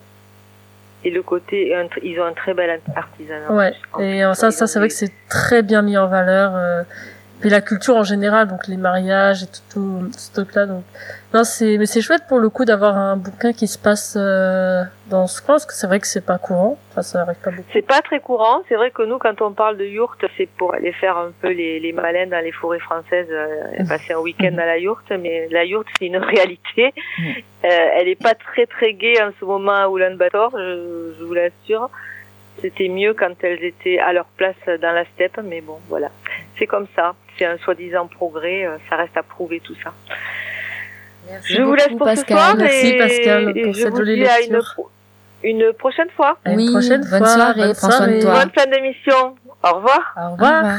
S6: et le côté, un tr- ils ont un très bel artisanat.
S1: Ouais.
S6: En
S1: Et
S6: plus,
S1: euh, ça,
S6: ils
S1: ça
S6: ont
S1: c'est vrai
S6: des-
S1: que c'est très bien mis en valeur. Euh, puis la culture en général, donc les mariages et tout, tout ce truc-là. Donc non, c'est, mais c'est chouette pour le coup d'avoir un bouquin qui se passe euh, dans ce coin, parce que c'est vrai que c'est pas courant. Enfin, ça arrive pas beaucoup.
S6: C'est pas très courant. C'est vrai que nous, quand on parle de yourte, c'est pour aller faire un peu les, les malins dans les forêts françaises, euh, et passer un week-end dans la yourte. Mais la yourte, c'est une réalité.
S2: Mm.
S6: Euh, elle est pas très très gaie en ce moment à Oulan-Bator, je, je vous l'assure. C'était mieux quand elles étaient à leur place dans la steppe, mais bon, voilà. C'est comme ça. C'est un soi-disant progrès. euh, Ça reste à prouver tout ça.
S2: Merci
S6: Je vous laisse
S2: beaucoup,
S6: pour
S2: Pascal.
S6: ce soir.
S1: Merci,
S6: et,
S1: Pascal,
S6: et
S1: pour
S6: je
S1: cette
S6: vous
S1: jolie
S6: dis à une,
S1: lecture.
S6: pro- une prochaine fois.
S1: À une
S2: Oui,
S1: prochaine
S2: bonne
S1: fois.
S2: soirée,
S1: Bonne
S2: prends soin de
S1: soirée.
S2: toi.
S6: Bonne fin d'émission. Au revoir.
S1: Au
S2: Au
S1: revoir.
S2: revoir.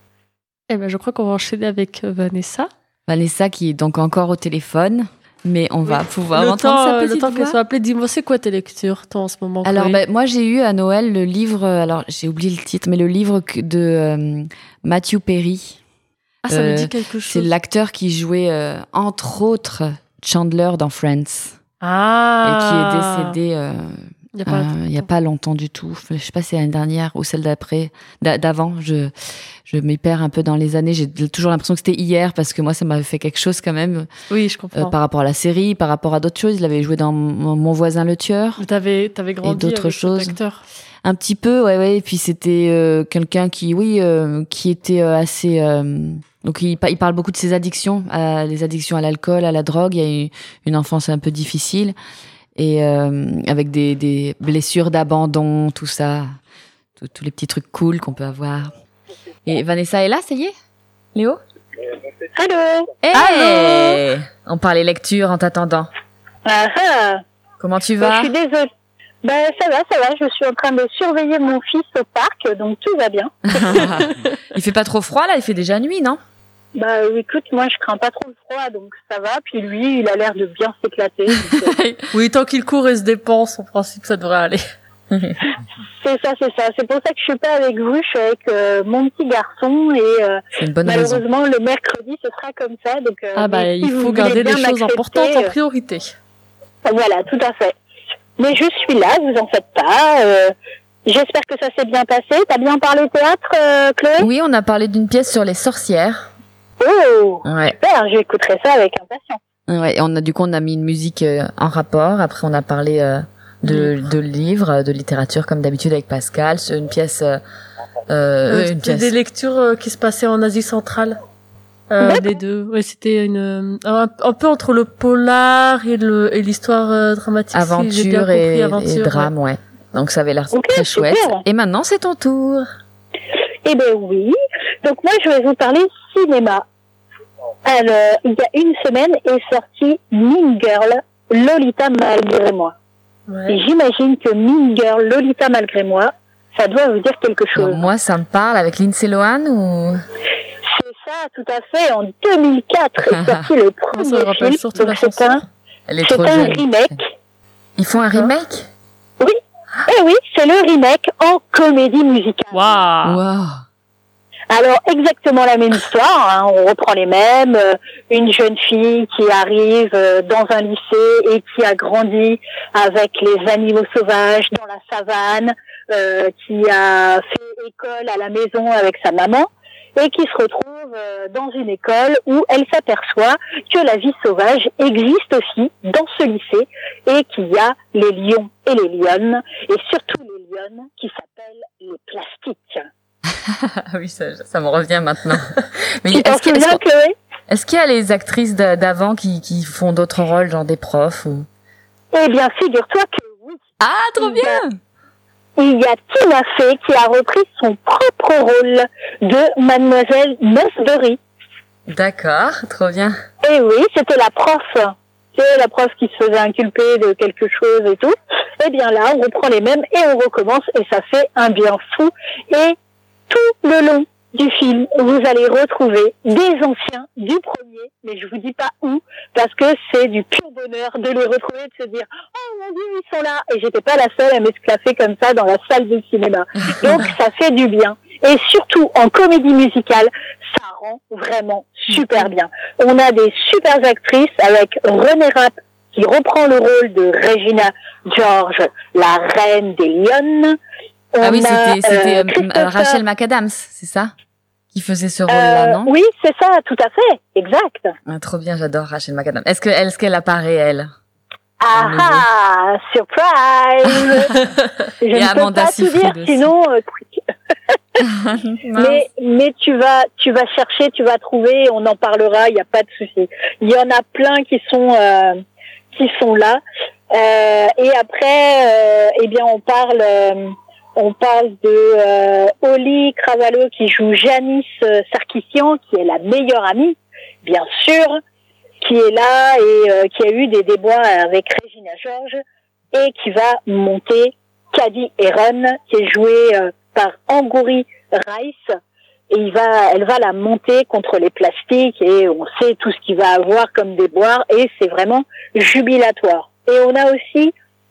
S1: Eh ben, je crois qu'on va enchaîner avec euh, Vanessa.
S2: Vanessa qui est donc encore au téléphone, mais on va pouvoir
S1: le
S2: entendre
S1: temps,
S2: sa
S1: euh,
S2: petite
S1: le temps
S2: voix.
S1: qu'elle soit appelée, dis-moi, c'est quoi tes lectures, toi, en ce moment?
S2: Alors,
S1: Chloé
S2: ben, moi, j'ai eu à Noël le livre, euh, alors j'ai oublié le titre, mais le livre que- de euh, Matthew Perry.
S1: ah, ça me
S2: euh,
S1: dit quelque
S2: C'est
S1: chose.
S2: l'acteur qui jouait, euh, entre autres, Chandler dans Friends,
S1: Ah.
S2: et qui est décédé euh,
S1: Il y a pas
S2: euh, il y a pas longtemps du tout. Enfin, je sais pas si c'est l'année dernière ou celle d'après, d'a- d'avant. Je, je m'y perds un peu dans les années. J'ai toujours l'impression que c'était hier parce que moi, ça m'avait fait quelque chose quand même
S1: Oui, je
S2: euh,
S1: comprends.
S2: par rapport à la série, par rapport à d'autres choses. Il avait joué dans Mon, Mon voisin le tueur.
S1: Mais T'avais, t'avais grandi
S2: d'autres
S1: avec cet
S2: choses.
S1: acteur.
S2: Un petit peu, ouais, ouais. Et puis c'était euh, quelqu'un qui, oui, euh, qui était euh, assez. euh, donc il, pa- il parle beaucoup de ses addictions, à, les addictions à l'alcool, à la drogue. Il y a eu une enfance un peu difficile et euh, avec des, des blessures d'abandon, tout ça, Tout- tous les petits trucs cool qu'on peut avoir. Et Vanessa est là, ça y est, Léo.
S7: Allô.
S2: Hey On parlait lecture en t'attendant.
S7: Ah ah.
S2: Comment tu
S7: Bah,
S2: vas
S7: je suis désolée. Ben ça va, ça va. Je suis en train de surveiller mon fils au parc, donc tout va bien.
S2: Il fait pas trop froid là, il fait déjà nuit, non?
S7: Bah écoute, moi je crains pas trop le froid, donc ça va. Puis lui, il a l'air de bien s'éclater. donc, euh,
S1: Oui, tant qu'il court et se dépense, en principe, ça devrait aller.
S7: c'est ça, c'est ça. C'est pour ça que je suis pas avec vous. Je suis avec euh, mon petit garçon et euh,
S2: C'est une bonne raison.
S7: malheureusement le mercredi ce sera comme ça. Donc euh,
S1: Ah bah,
S7: mais si
S1: il
S7: vous
S1: faut
S7: voulez
S1: garder
S7: bien
S1: les choses
S7: m'accepter,
S1: importantes en
S7: euh,
S1: priorité.
S7: Voilà, tout à fait. Mais je suis là, vous en faites pas. Euh, J'espère que ça s'est bien passé. T'as bien parlé théâtre, euh, Chloé?
S2: Oui, on a parlé d'une pièce sur les sorcières.
S7: Oh,
S2: Ouais.
S7: super, j'écouterai ça avec impatience.
S2: Ouais, on a du coup on a mis une musique euh, en rapport. Après on a parlé euh, de de livres, de littérature comme d'habitude avec Pascal. C'est une pièce, euh, euh, une
S1: C'était
S2: pièce.
S1: des lectures euh, qui se passaient en Asie centrale. Euh, les deux. Ouais, c'était une un, un peu entre le polar et le et l'histoire euh, dramatique. si j'ai bien
S2: Aventure
S1: compris,
S2: et,
S1: aventure,
S2: et
S1: ouais.
S2: drame, ouais. Donc ça avait l'air
S7: Ok,
S2: très
S7: super.
S2: chouette. Et maintenant c'est ton tour.
S7: Eh ben oui. Donc moi, je vais vous parler cinéma. Alors, il y a une semaine est sorti Mean Girl, Lolita malgré moi.
S1: Ouais.
S7: Et j'imagine que Mean Girl, Lolita malgré moi, ça doit vous dire quelque chose.
S2: Alors, moi ça me parle avec Lindsay Lohan ou
S7: C'est ça, tout à fait. En deux mille quatre est sorti le
S1: Moi, ça me
S7: premier
S1: rappelle
S7: film.
S1: surtout la
S7: Donc c'est
S1: chanson.
S7: un,
S2: elle est
S7: c'est
S2: trop
S7: un
S2: jeune.
S7: remake.
S2: Ils font un remake.
S7: Eh oui, c'est le remake en comédie musicale.
S1: Waouh.
S2: Waouh.
S7: Alors exactement la même histoire, hein, on reprend les mêmes, euh, une jeune fille qui arrive euh, dans un lycée et qui a grandi avec les animaux sauvages dans la savane, euh, qui a fait école à la maison avec sa maman et qui se retrouve euh, dans une école où elle s'aperçoit que la vie sauvage existe aussi dans ce lycée et qu'il y a les lions et les lionnes et surtout les lionnes qui s'appellent les plastiques.
S2: Ah oui, ça, ça me revient maintenant. Mais
S7: Tu t'en
S2: est-ce qu'il est-ce
S7: souviens,
S2: qu'on-
S7: Chloé?
S2: est-ce qu'il y a les actrices d'a- d'avant qui, qui font d'autres rôles, genre des profs ou...
S7: Eh bien, figure-toi que oui.
S2: Ah, trop bien.
S7: Il y a Tina Fey qui a repris son propre rôle de Mademoiselle Mosbury.
S2: D'accord, trop bien.
S7: Et oui, c'était la prof. C'est la prof qui se faisait inculper de quelque chose et tout. Eh bien là, on reprend les mêmes et on recommence et ça fait un bien fou. Et tout le long du film, vous allez retrouver des anciens du premier, mais je vous dis pas où, parce que c'est du pur bonheur de les retrouver, de se dire « Oh mon Dieu, ils sont là !» Et j'étais pas la seule à m'esclaffer comme ça dans la salle de cinéma. Donc ça fait du bien. Et surtout, en comédie musicale, ça rend vraiment super bien. On a des super actrices avec Renée Rapp qui reprend le rôle de Regina George, la reine des lionnes. On
S2: Ah oui,
S7: a,
S2: c'était c'était
S7: euh,
S2: euh,
S7: Christopher-
S2: Rachel McAdams, c'est ça? Qui faisait ce rôle-là,
S7: Euh,
S2: non?
S7: Oui, c'est ça, tout à fait, exact.
S2: Ah, trop bien, j'adore Rachel McAdams. Est-ce que est-ce qu'elle apparaît elle?
S7: Ah
S2: nouveau.
S7: ah, surprise. Je
S2: Et
S7: ne peux
S2: Amanda
S7: pas tout
S2: Seyfried
S7: dire,
S2: aussi.
S7: sinon, euh, mais mais tu vas tu vas chercher, tu vas trouver, on en parlera, il n'y a pas de souci. Il y en a plein qui sont euh, qui sont là. Euh, et après, euh, eh bien, on parle euh, on parle de euh, Holly Cravalho qui joue Janice euh, Sarkissian, qui est la meilleure amie, bien sûr, qui est là et euh, qui a eu des déboires avec Regina George et qui va monter Cady Heron, qui est jouée euh, par Angourie Rice, et il va, elle va la monter contre les plastiques et on sait tout ce qu'il va avoir comme déboire et c'est vraiment jubilatoire. Et on a aussi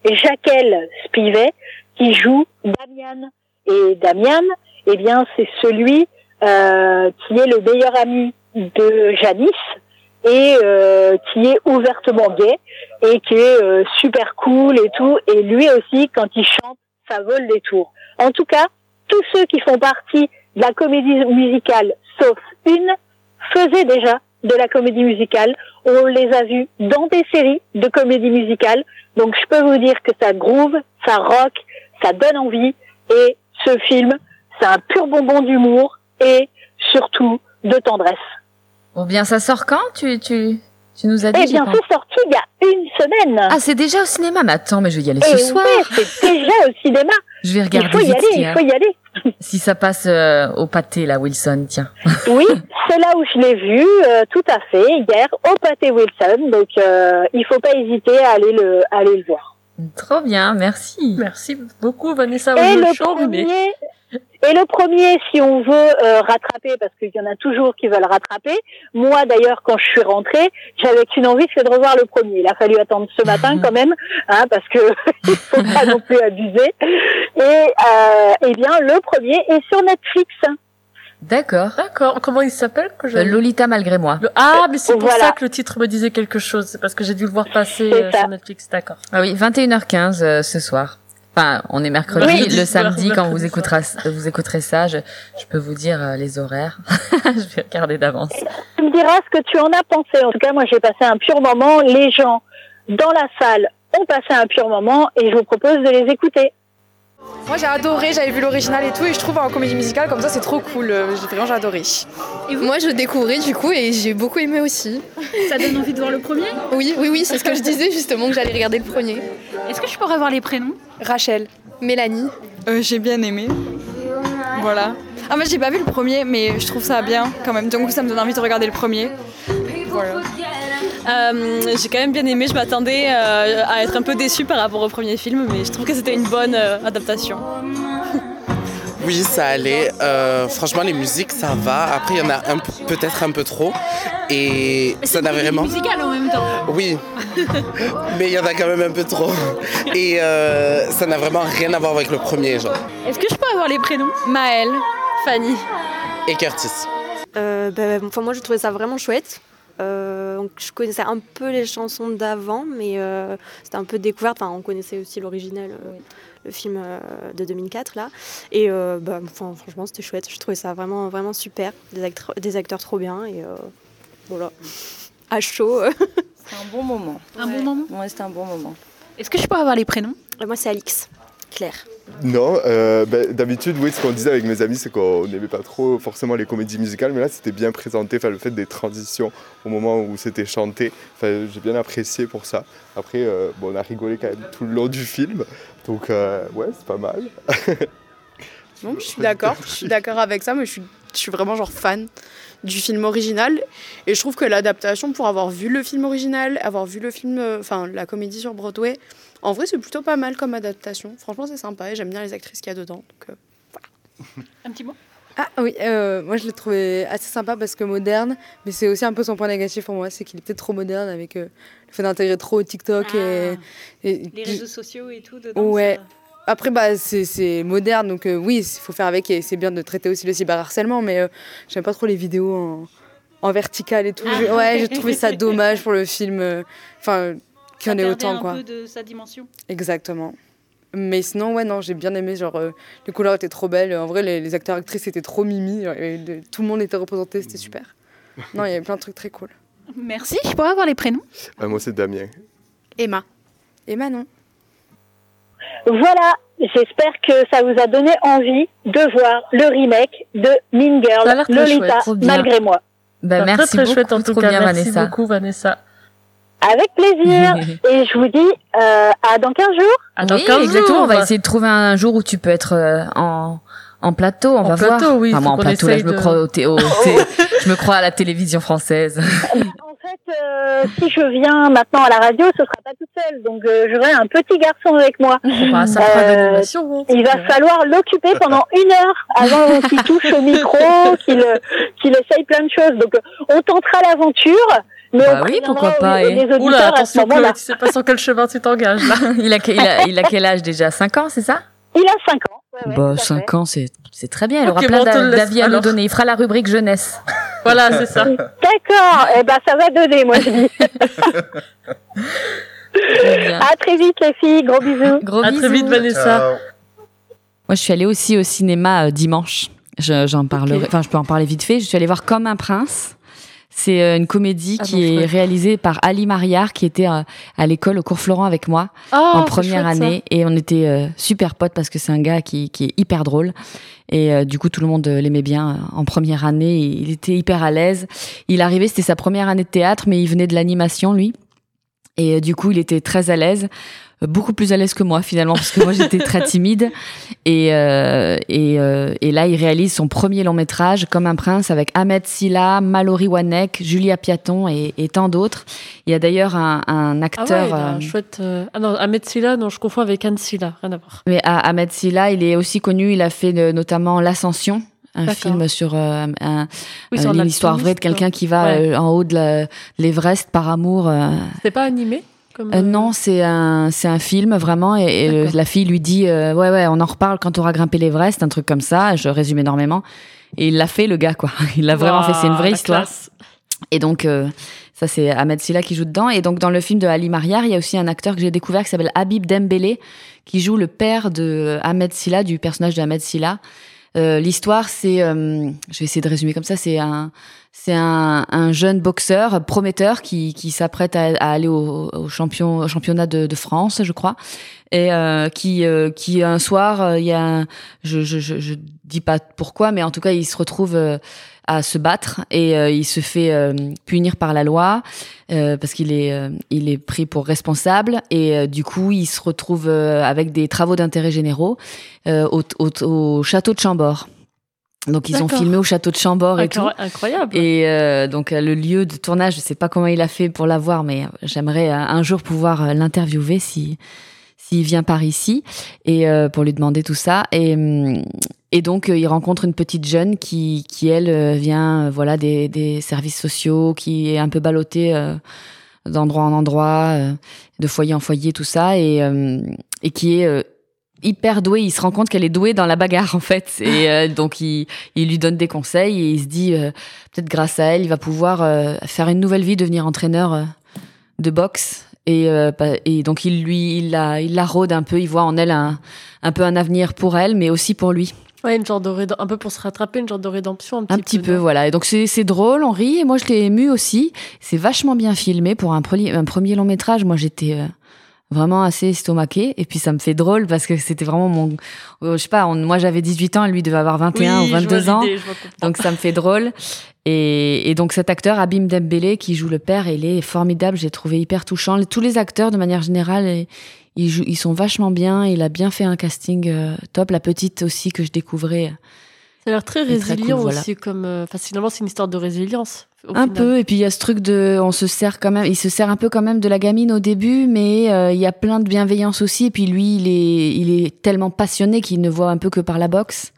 S7: Jaquel Spivet qui joue Damian. Et Damian, eh bien, c'est celui euh, qui est le meilleur ami de Janice et euh, qui est ouvertement gay et qui est euh, super cool et tout. Et lui aussi, quand il chante, ça vole des tours. En tout cas, tous ceux qui font partie de la comédie musicale, sauf une, faisaient déjà de la comédie musicale. On les a vus dans des séries de comédie musicale. Donc je peux vous dire que ça groove, ça rock, ça donne envie. Et ce film, c'est un pur bonbon d'humour et surtout de tendresse.
S2: Bon bien, ça sort quand? Tu tu tu nous as dit?
S7: Eh
S2: j'ai
S7: bien,
S2: pas-
S7: c'est sorti il y a une semaine.
S2: Ah, c'est déjà au cinéma. Mais attends, mais je vais y aller
S7: et
S2: ce soir.
S7: ouais, c'est déjà au cinéma.
S2: Je vais
S7: Il
S2: regarder
S7: faut y
S2: vite ce
S7: aller,
S2: qu'il y
S7: il
S2: a.
S7: faut y aller.
S2: Si ça passe euh, au pâté là, Wilson, tiens.
S7: Oui, c'est là où je l'ai vu, euh, tout à fait, hier, au Pâté Wilson. Donc, euh, il faut pas hésiter à aller le, à aller le voir.
S2: Trop bien, merci.
S1: Merci beaucoup, Vanessa.
S7: Et
S1: Je
S7: le
S1: me suis enrhumée.
S7: premier, et le premier, si on veut euh, rattraper, parce qu'il y en a toujours qui veulent rattraper. Moi, d'ailleurs, quand je suis rentrée, j'avais qu'une envie, c'est de revoir le premier. Il a fallu attendre ce matin quand même, hein, parce que il faut pas non plus abuser. Et euh, eh bien, le premier est sur Netflix.
S2: D'accord.
S1: D'accord. Comment il s'appelle que je...
S2: Euh, Lolita malgré moi.
S1: Le- Ah, mais c'est pour
S7: Voilà.
S1: ça que le titre me disait quelque chose. C'est parce que j'ai dû le voir passer
S7: C'est
S1: euh,
S7: ça.
S1: sur Netflix. D'accord.
S2: Ah oui, vingt et une heures quinze euh, ce soir. Enfin, on est mercredi,
S1: Oui,
S2: le samedi, quand vous
S1: mercredi
S2: écouterez, vous écouterez ça, je, je peux vous dire euh, les horaires. Je vais regarder d'avance.
S7: Tu me diras ce que tu en as pensé. En tout cas, moi, j'ai passé un pur moment. Les gens dans la salle ont passé un pur moment et je vous propose de les écouter.
S8: Moi j'ai adoré, j'avais vu l'original et tout et je trouve en comédie musicale comme ça c'est trop cool, Euh, j'ai vraiment j'ai adoré.
S9: Et moi je découvrais du coup et j'ai beaucoup aimé aussi.
S10: Ça donne envie de voir le premier ?
S9: Oui, oui, oui, c'est ce que je disais justement que j'allais regarder le premier.
S10: Est-ce que je pourrais avoir les prénoms ?
S8: Rachel,
S9: Mélanie.
S8: euh, j'ai bien aimé. Voilà. Ah moi j'ai pas vu le premier mais je trouve ça bien quand même, donc ça me donne envie de regarder le premier. Voilà.
S11: Euh, j'ai quand même bien aimé, je m'attendais euh, à être un peu déçue par rapport au premier film, mais je trouve que c'était une bonne euh, adaptation.
S12: Oui, ça allait. Euh, franchement, les musiques, ça va. Après, il y en a un, peut-être un peu trop. Et
S10: Mais
S12: ça n'a vraiment...
S10: C'est musical en même temps.
S12: Oui, mais il y en a quand même un peu trop. Et euh, ça n'a vraiment rien à voir avec le premier, genre.
S11: Est-ce que je peux avoir les prénoms ?
S8: Maëlle,
S11: Fanny.
S12: Et Curtis.
S13: Euh, bah, enfin, moi, je trouvais ça vraiment chouette. Euh, donc, je connaissais un peu les chansons d'avant, mais euh, c'était un peu découverte. Enfin, on connaissait aussi l'original, euh, le film euh, de deux mille quatre là. Et euh, bah, enfin, franchement, c'était chouette. Je trouvais ça vraiment, vraiment super. Des acteurs, des acteurs trop bien. Et euh, voilà, à chaud.
S14: C'était un bon moment.
S10: Un bon moment ?
S14: Ouais, c'était un bon moment.
S10: Est-ce que je peux avoir les prénoms ?
S13: Moi, c'est Alix, Claire.
S15: Non, euh, bah, d'habitude, oui, ce qu'on disait avec mes amis, c'est qu'on n'aimait pas trop forcément les comédies musicales, mais là, c'était bien présenté, enfin, le fait des transitions au moment où c'était chanté, enfin, j'ai bien apprécié pour ça. Après, euh, bon, on a rigolé quand même tout le long du film, donc euh, ouais, c'est pas mal.
S16: Bon, je suis d'accord, je suis d'accord avec ça, mais je suis, je suis vraiment genre fan du film original, et je trouve que l'adaptation, pour avoir vu le film original, avoir vu le film, enfin, la comédie sur Broadway, en vrai, c'est plutôt pas mal comme adaptation. Franchement, c'est sympa et j'aime bien les actrices qu'il y a dedans. Donc, euh, voilà.
S10: Un petit mot ?
S17: Ah oui, euh, moi je l'ai trouvé assez sympa parce que moderne, mais c'est aussi un peu son point négatif pour moi, c'est qu'il est peut-être trop moderne avec euh, le fait d'intégrer trop TikTok
S10: ah,
S17: et, et...
S10: Les réseaux sociaux et tout dedans.
S17: Ouais.
S10: Ça...
S17: Après, bah, c'est, c'est moderne, donc euh, oui, il faut faire avec et c'est bien de traiter aussi le cyberharcèlement, mais euh, j'aime pas trop les vidéos en, en vertical et tout.
S10: Ah.
S17: Je, ouais, j'ai trouvé ça dommage pour le film. Enfin... Euh, qu'il y en ait autant, quoi.
S10: un peu de sa dimension.
S17: Exactement. Mais sinon, ouais, non, j'ai bien aimé. Genre, euh, les couleurs étaient trop belles. En vrai, les, les acteurs actrices étaient trop mimi. Genre, et le, tout le monde était représenté, c'était super. Non, il y avait plein de trucs très cool.
S10: Merci. Je pourrais avoir les prénoms ?
S15: euh, Moi, c'est Damien.
S16: Emma.
S17: Emma, non.
S7: Voilà, j'espère que ça vous a donné envie de voir le remake de Mean Girl, Lolita, malgré moi.
S2: Bah, merci
S1: très, très
S2: beaucoup,
S1: chouette en tout
S2: trop
S1: cas.
S2: bien,
S1: Merci
S2: Vanessa.
S1: beaucoup, Vanessa.
S7: Avec plaisir. Et je vous dis euh, à dans quinze jours.
S2: À dans oui, quinze exactement. Jours. On va essayer de trouver un jour où tu peux être euh, en en plateau. On
S1: en
S2: va
S1: plateau,
S2: voir.
S1: Oui,
S2: enfin, moi, en plateau, là, je
S1: de...
S2: me crois au, thé- au thé- je me crois à la télévision française.
S7: En fait, euh, si je viens maintenant à la radio, ce sera pas toute seule. Donc, euh, j'aurai un petit garçon avec moi.
S1: Bah, ça fera euh, d'animation. Hein,
S7: il va
S1: bien.
S7: falloir l'occuper pendant une heure avant qu'il touche au micro, qu'il qu'il essaye plein de choses. Donc, on tentera l'aventure. Mais
S2: bah oui, pourquoi pas.
S7: Et... Les
S1: Oula, attention, Chloé, tu sais pas sur quel chemin tu t'engages, là.
S2: il, a, il, a, il a quel âge déjà ? cinq ans, c'est ça ?
S7: Il a cinq ans. Ouais, ouais,
S2: bah, cinq ans, c'est, c'est très bien. Il
S1: okay,
S2: aura
S1: bon,
S2: plein d'avis à
S1: alors.
S2: nous donner. Il fera la rubrique jeunesse.
S1: Voilà, c'est ça.
S7: D'accord. Eh ben, ça va donner, moi, je dis. À très vite, les filles. Gros bisous.
S2: Gros
S1: à
S2: bisous.
S1: très vite, Vanessa. Ciao.
S2: Moi, je suis allée aussi au cinéma euh, dimanche. Je, j'en parlerai. Okay. Enfin, je peux en parler vite fait. Je suis allée voir Comme un prince. C'est une comédie ah qui bon, est réalisée par Ali Mariar, qui était à l'école au cours Florent avec moi oh, en première année. Ça. Et on était euh, super potes parce que c'est un gars qui, qui est hyper drôle. Et euh, du coup, tout le monde l'aimait bien en première année. Il était hyper à l'aise. Il arrivait, c'était sa première année de théâtre, mais il venait de l'animation, lui. Et euh, du coup, il était très à l'aise. Beaucoup plus à l'aise que moi finalement parce que moi j'étais très timide et euh, et euh, et là il réalise son premier long métrage Comme un prince avec Ahmed Silla, Mallory Wanek, Julia Piaton et, et tant d'autres. Il y a d'ailleurs un, un acteur
S1: ah ouais, un euh, chouette euh... ah non Ahmed Silla non je confonds avec Anne Silla, rien à voir.
S2: Mais ah, Ahmed Silla il est aussi connu, il a fait de, notamment L'Ascension. Un D'accord. film sur euh, un, oui, sur une histoire vraie de quelqu'un qui va ouais. euh, en haut de la, l'Everest par amour. Euh...
S1: C'est pas animé? Comme...
S2: Euh, non, c'est un, c'est un film vraiment, et, et le, la fille lui dit euh, ouais ouais, on en reparle quand tu auras grimpé l'Everest, un truc comme ça. Je résume énormément, et il l'a fait le gars quoi. Il l'a wow, vraiment fait. C'est une vraie histoire. Classe. Et donc euh, Ça, c'est Ahmed Silla qui joue dedans. Et donc, dans le film de Ali Mariar, il y a aussi un acteur que j'ai découvert qui s'appelle Habib Dembélé, qui joue le père de Ahmed Silla, du personnage de Ahmed Silla. Euh, l'histoire, c'est, euh, je vais essayer de résumer comme ça, c'est un, c'est un, un jeune boxeur prometteur qui, qui s'apprête à, à aller au, au, champion, au championnat de, de France, je crois, et euh, qui, euh, qui un soir, il y a, un, je, je, je, je dis pas pourquoi, mais en tout cas, il se retrouve euh, à se battre et euh, il se fait euh, punir par la loi euh, parce qu'il est, euh, il est pris pour responsable et euh, du coup, il se retrouve euh, avec des travaux d'intérêt généraux euh, au, au, au château de Chambord. Donc ils
S1: D'accord.
S2: ont filmé au château de Chambord et
S1: Incro-
S2: tout.
S1: Incroyable.
S2: Et euh, donc le lieu de tournage, je sais pas comment il a fait pour l'avoir, mais j'aimerais euh, un jour pouvoir euh, l'interviewer si s'il vient par ici et euh, pour lui demander tout ça. Et et donc euh, il rencontre une petite jeune qui qui elle euh, vient euh, voilà des des services sociaux, qui est un peu ballottée euh, d'endroit en endroit, euh, de foyer en foyer, tout ça, et euh, et qui est euh, hyper douée. Il se rend compte qu'elle est douée dans la bagarre en fait, et euh, donc il il lui donne des conseils et il se dit euh, peut-être grâce à elle il va pouvoir euh, faire une nouvelle vie, devenir entraîneur euh, de boxe. Et, euh, et donc il lui il la il la rôde un peu, il voit en elle un un peu un avenir pour elle, mais aussi pour lui.
S1: Ouais, une genre de rédem- un peu pour se rattraper, une genre de rédemption un petit
S2: Un
S1: peu.
S2: petit peu,
S1: non
S2: voilà. Et donc c'est c'est drôle, on rit, et moi je l'ai ému aussi. C'est vachement bien filmé pour un, preli- un premier long métrage. Moi j'étais euh, vraiment assez estomaquée, et puis ça me fait drôle parce que c'était vraiment mon, euh, je sais pas, on- moi j'avais dix-huit ans, et lui devait avoir vingt et un
S1: Oui,
S2: ou
S1: je vois
S2: vingt-deux ans,
S1: l'idée, je vois comprendre.
S2: donc ça me fait drôle. Et, et donc cet acteur Habib Dembélé qui joue le père, il est formidable, j'ai trouvé hyper touchant. Tous les acteurs de manière générale, et- ils, jouent, ils sont vachement bien. Il a bien fait un casting euh, top. La petite aussi que je découvrais.
S1: Ça a l'air très
S2: est très
S1: résilient
S2: cool, voilà.
S1: aussi, comme. euh, Enfin, finalement, c'est une histoire de résilience. au
S2: Un
S1: final.
S2: peu, et puis il y a ce truc de, on se sert quand même, il se sert un peu quand même de la gamine au début, mais euh, il y a plein de bienveillance aussi. Et puis lui, il est, il est tellement passionné qu'il ne voit un peu que par la boxe.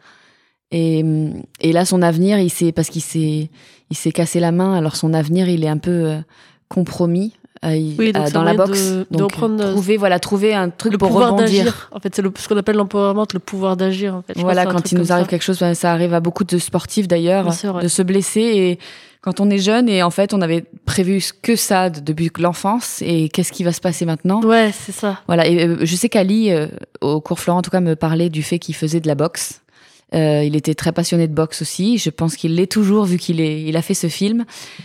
S2: Et, et là, son avenir, il s'est, parce qu'il s'est, il s'est cassé la main. Alors son avenir, il est un peu euh, compromis euh, il-
S1: Oui, donc
S2: euh,
S1: c'est
S2: dans la
S1: moyen
S2: boxe.
S1: de- de
S2: donc
S1: reprendre, euh,
S2: trouver, voilà, trouver un truc
S1: Le
S2: pour
S1: pouvoir
S2: rebondir.
S1: d'agir. En fait, c'est le- ce qu'on appelle l'empowerment, le pouvoir d'agir. En fait. Je
S2: Voilà,
S1: pense que c'est un
S2: quand
S1: truc
S2: il nous
S1: comme
S2: arrive
S1: ça.
S2: quelque chose, ben, ça arrive à beaucoup de sportifs d'ailleurs,
S1: Oui, c'est vrai.
S2: de se blesser. Et quand on est jeune, et en fait, on avait prévu que ça de- depuis l'enfance, et qu'est-ce qui va se passer maintenant?
S1: Ouais, c'est ça.
S2: Voilà, et euh, je sais qu'Ali, euh, au cours Florent, en tout cas, me parlait du fait qu'il faisait de la boxe. Euh, il était très passionné de boxe aussi. Je pense qu'il l'est toujours, vu qu'il est, il a fait ce film.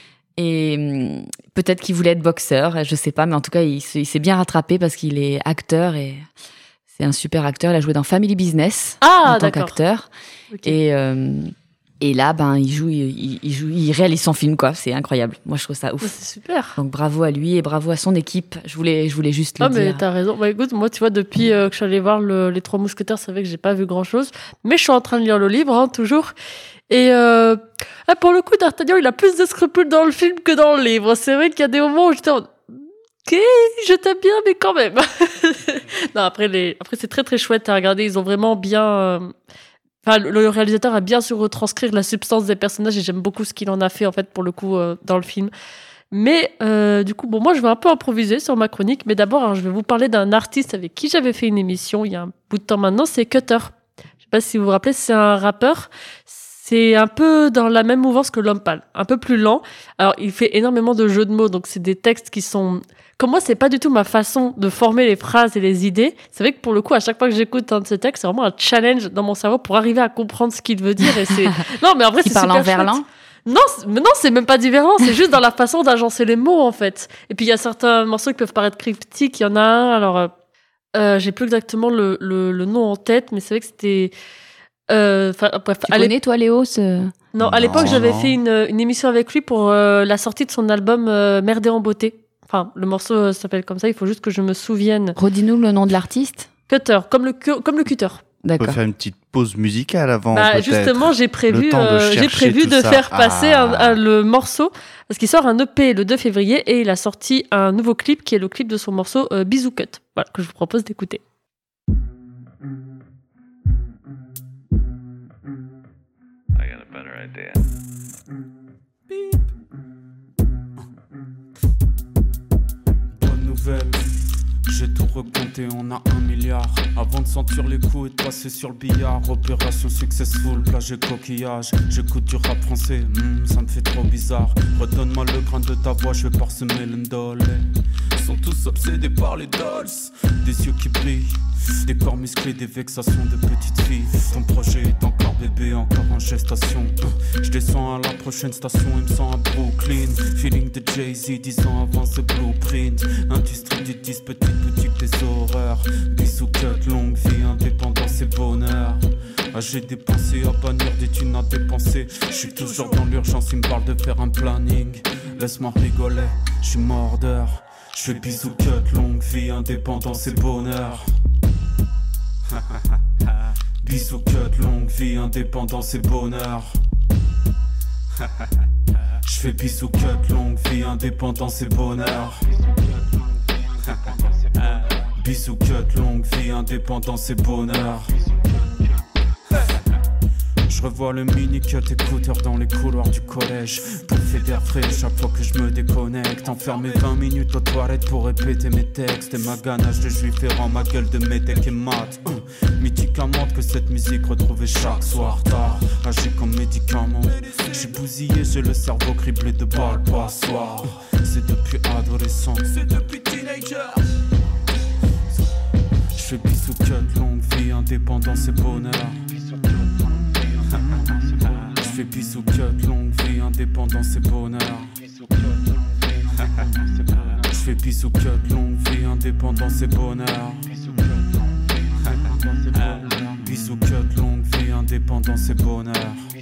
S2: Et hum, peut-être qu'il voulait être boxeur, je sais pas, mais en tout cas, il, se- il s'est bien rattrapé parce qu'il est acteur et c'est un super acteur. Il a joué dans Family Business
S1: Ah,
S2: en tant
S1: d'accord.
S2: qu'acteur.
S1: Ok.
S2: Et, euh, et là, ben, il joue, il, il joue, il réalise son film, quoi. C'est incroyable. Moi, je trouve ça
S1: Ouais,
S2: ouf.
S1: c'est super.
S2: Donc bravo à lui et bravo à son équipe. Je voulais, je voulais juste le
S1: Ah, mais
S2: dire.
S1: t'as raison. Bah, écoute, moi, tu vois, depuis euh, que je suis allée voir le- Les Trois Mousquetaires, c'est vrai que j'ai pas vu grand chose. Mais je suis en train de lire le livre, hein, toujours. Et euh, ah, pour le coup, D'Artagnan, il a plus de scrupules dans le film que dans le livre. C'est vrai qu'il y a des moments où j'étais en... Ok, je t'aime bien, mais quand même. non, après, les... après c'est très très chouette à regarder. Ils ont vraiment bien. euh, Enfin, le le réalisateur a bien su retranscrire la substance des personnages et j'aime beaucoup ce qu'il en a fait, en fait, pour le coup, euh, dans le film. Mais euh, du coup, bon, moi, je vais un peu improviser sur ma chronique. Mais d'abord, alors, je vais vous parler d'un artiste avec qui j'avais fait une émission il y a un bout de temps maintenant. C'est Cutter. Je sais pas si vous vous rappelez, c'est un rappeur. C'est un peu dans la même mouvance que L'Homme Pâle, un peu plus lent. Alors, il fait énormément de jeux de mots, donc c'est des textes qui sont... Comme moi, c'est pas du tout ma façon de former les phrases et les idées. C'est vrai que pour le coup, à chaque fois que j'écoute un de ces textes, c'est vraiment un challenge dans mon cerveau pour arriver à comprendre ce qu'il veut dire. Et c'est... Non, mais en vrai,
S2: Il
S1: c'est
S2: parle
S1: super
S2: en verlan
S1: chouette. Non, c'est- mais non, c'est même pas du verlan, c'est juste dans la façon d'agencer les mots, en fait. Et puis, il y a certains morceaux qui peuvent paraître cryptiques. Il y en a un, alors... euh, euh, j'ai plus exactement le, le, le nom en tête, mais c'est vrai que c'était... Euh, 'fin, bref,
S2: Tu
S1: à l'ép-
S2: connais toi Léo ce...
S1: non, à l'époque,
S3: Non,
S1: j'avais
S3: non.
S1: fait une, une émission avec lui pour euh, la sortie de son album euh, Merdé en beauté. Enfin, le morceau euh, s'appelle comme ça, il faut juste que je me souvienne.
S2: Redis-nous le nom de l'artiste.
S1: Cutter, comme le, cu- comme le cutter.
S3: On peut
S2: D'accord.
S3: faire une petite pause musicale avant.
S1: Bah,
S3: peut-être.
S1: justement, j'ai prévu,
S3: Le temps de
S1: euh, j'ai
S3: chercher
S1: prévu
S3: tout
S1: de
S3: ça.
S1: faire passer un-
S3: Ah.
S1: un- le morceau, parce qu'il sort un E P le deux février et il a sorti un nouveau clip qui est le clip de son morceau euh, Bisou Cut. Voilà, que je vous propose d'écouter.
S18: I got a better idea.
S19: Bonne nouvelle, j'ai tout recompris. compter, on a un milliard. Avant de sentir les coups et de passer sur le billard. Opération successful, plage et coquillage. J'écoute du rap français, mm, ça me fait trop bizarre. Redonne-moi le grain de ta voix, je vais parsemer l'endolé. Ils sont tous obsédés par les dolls, des yeux qui brillent, des corps musclés, des vexations de petites filles. Ton projet est encore bébé, encore en gestation. Je descends à la prochaine station, il me sent à Brooklyn. Feeling de Jay-Z, dix ans avant ce blueprint. Industrie du dix, petite boutique des horreurs. Bisous, cut, longue vie, indépendance et bonheur. Ah, j'ai dépensé à bannir des thunes à dépenser. Je suis toujours dans l'urgence, il me parle de faire un planning. Laisse-moi rigoler, je suis mordeur. Je fais bisous, cut, longue vie, indépendance et bonheur. Bisous, cut, longue vie, indépendance et bonheur. Je fais bisous, cut, longue vie, indépendance et bonheur. Bisous, cut, longue vie, indépendance et bonheur. Je revois le mini-cut écouteur dans les couloirs du collège. Bouffée d'air frais chaque fois que je me déconnecte. Enfermé vingt minutes aux toilettes pour répéter mes textes. Et ma ganache de juif et rend ma gueule de métèque et mat. Mythiquement que cette musique retrouvée chaque soir tard. Agit comme médicament. J'suis bousillé, j'ai le cerveau criblé de balles passoires. C'est depuis adolescent, c'est depuis teenager. J'fais bisous, cut, longue vie, indépendance et bonheur. Je fais bisous, cut, longue vie, indépendance et bonheur. Je fais bisous, cut, longue vie, indépendance et bonheur. Bisous, cut, longue vie, indépendance et bonheur.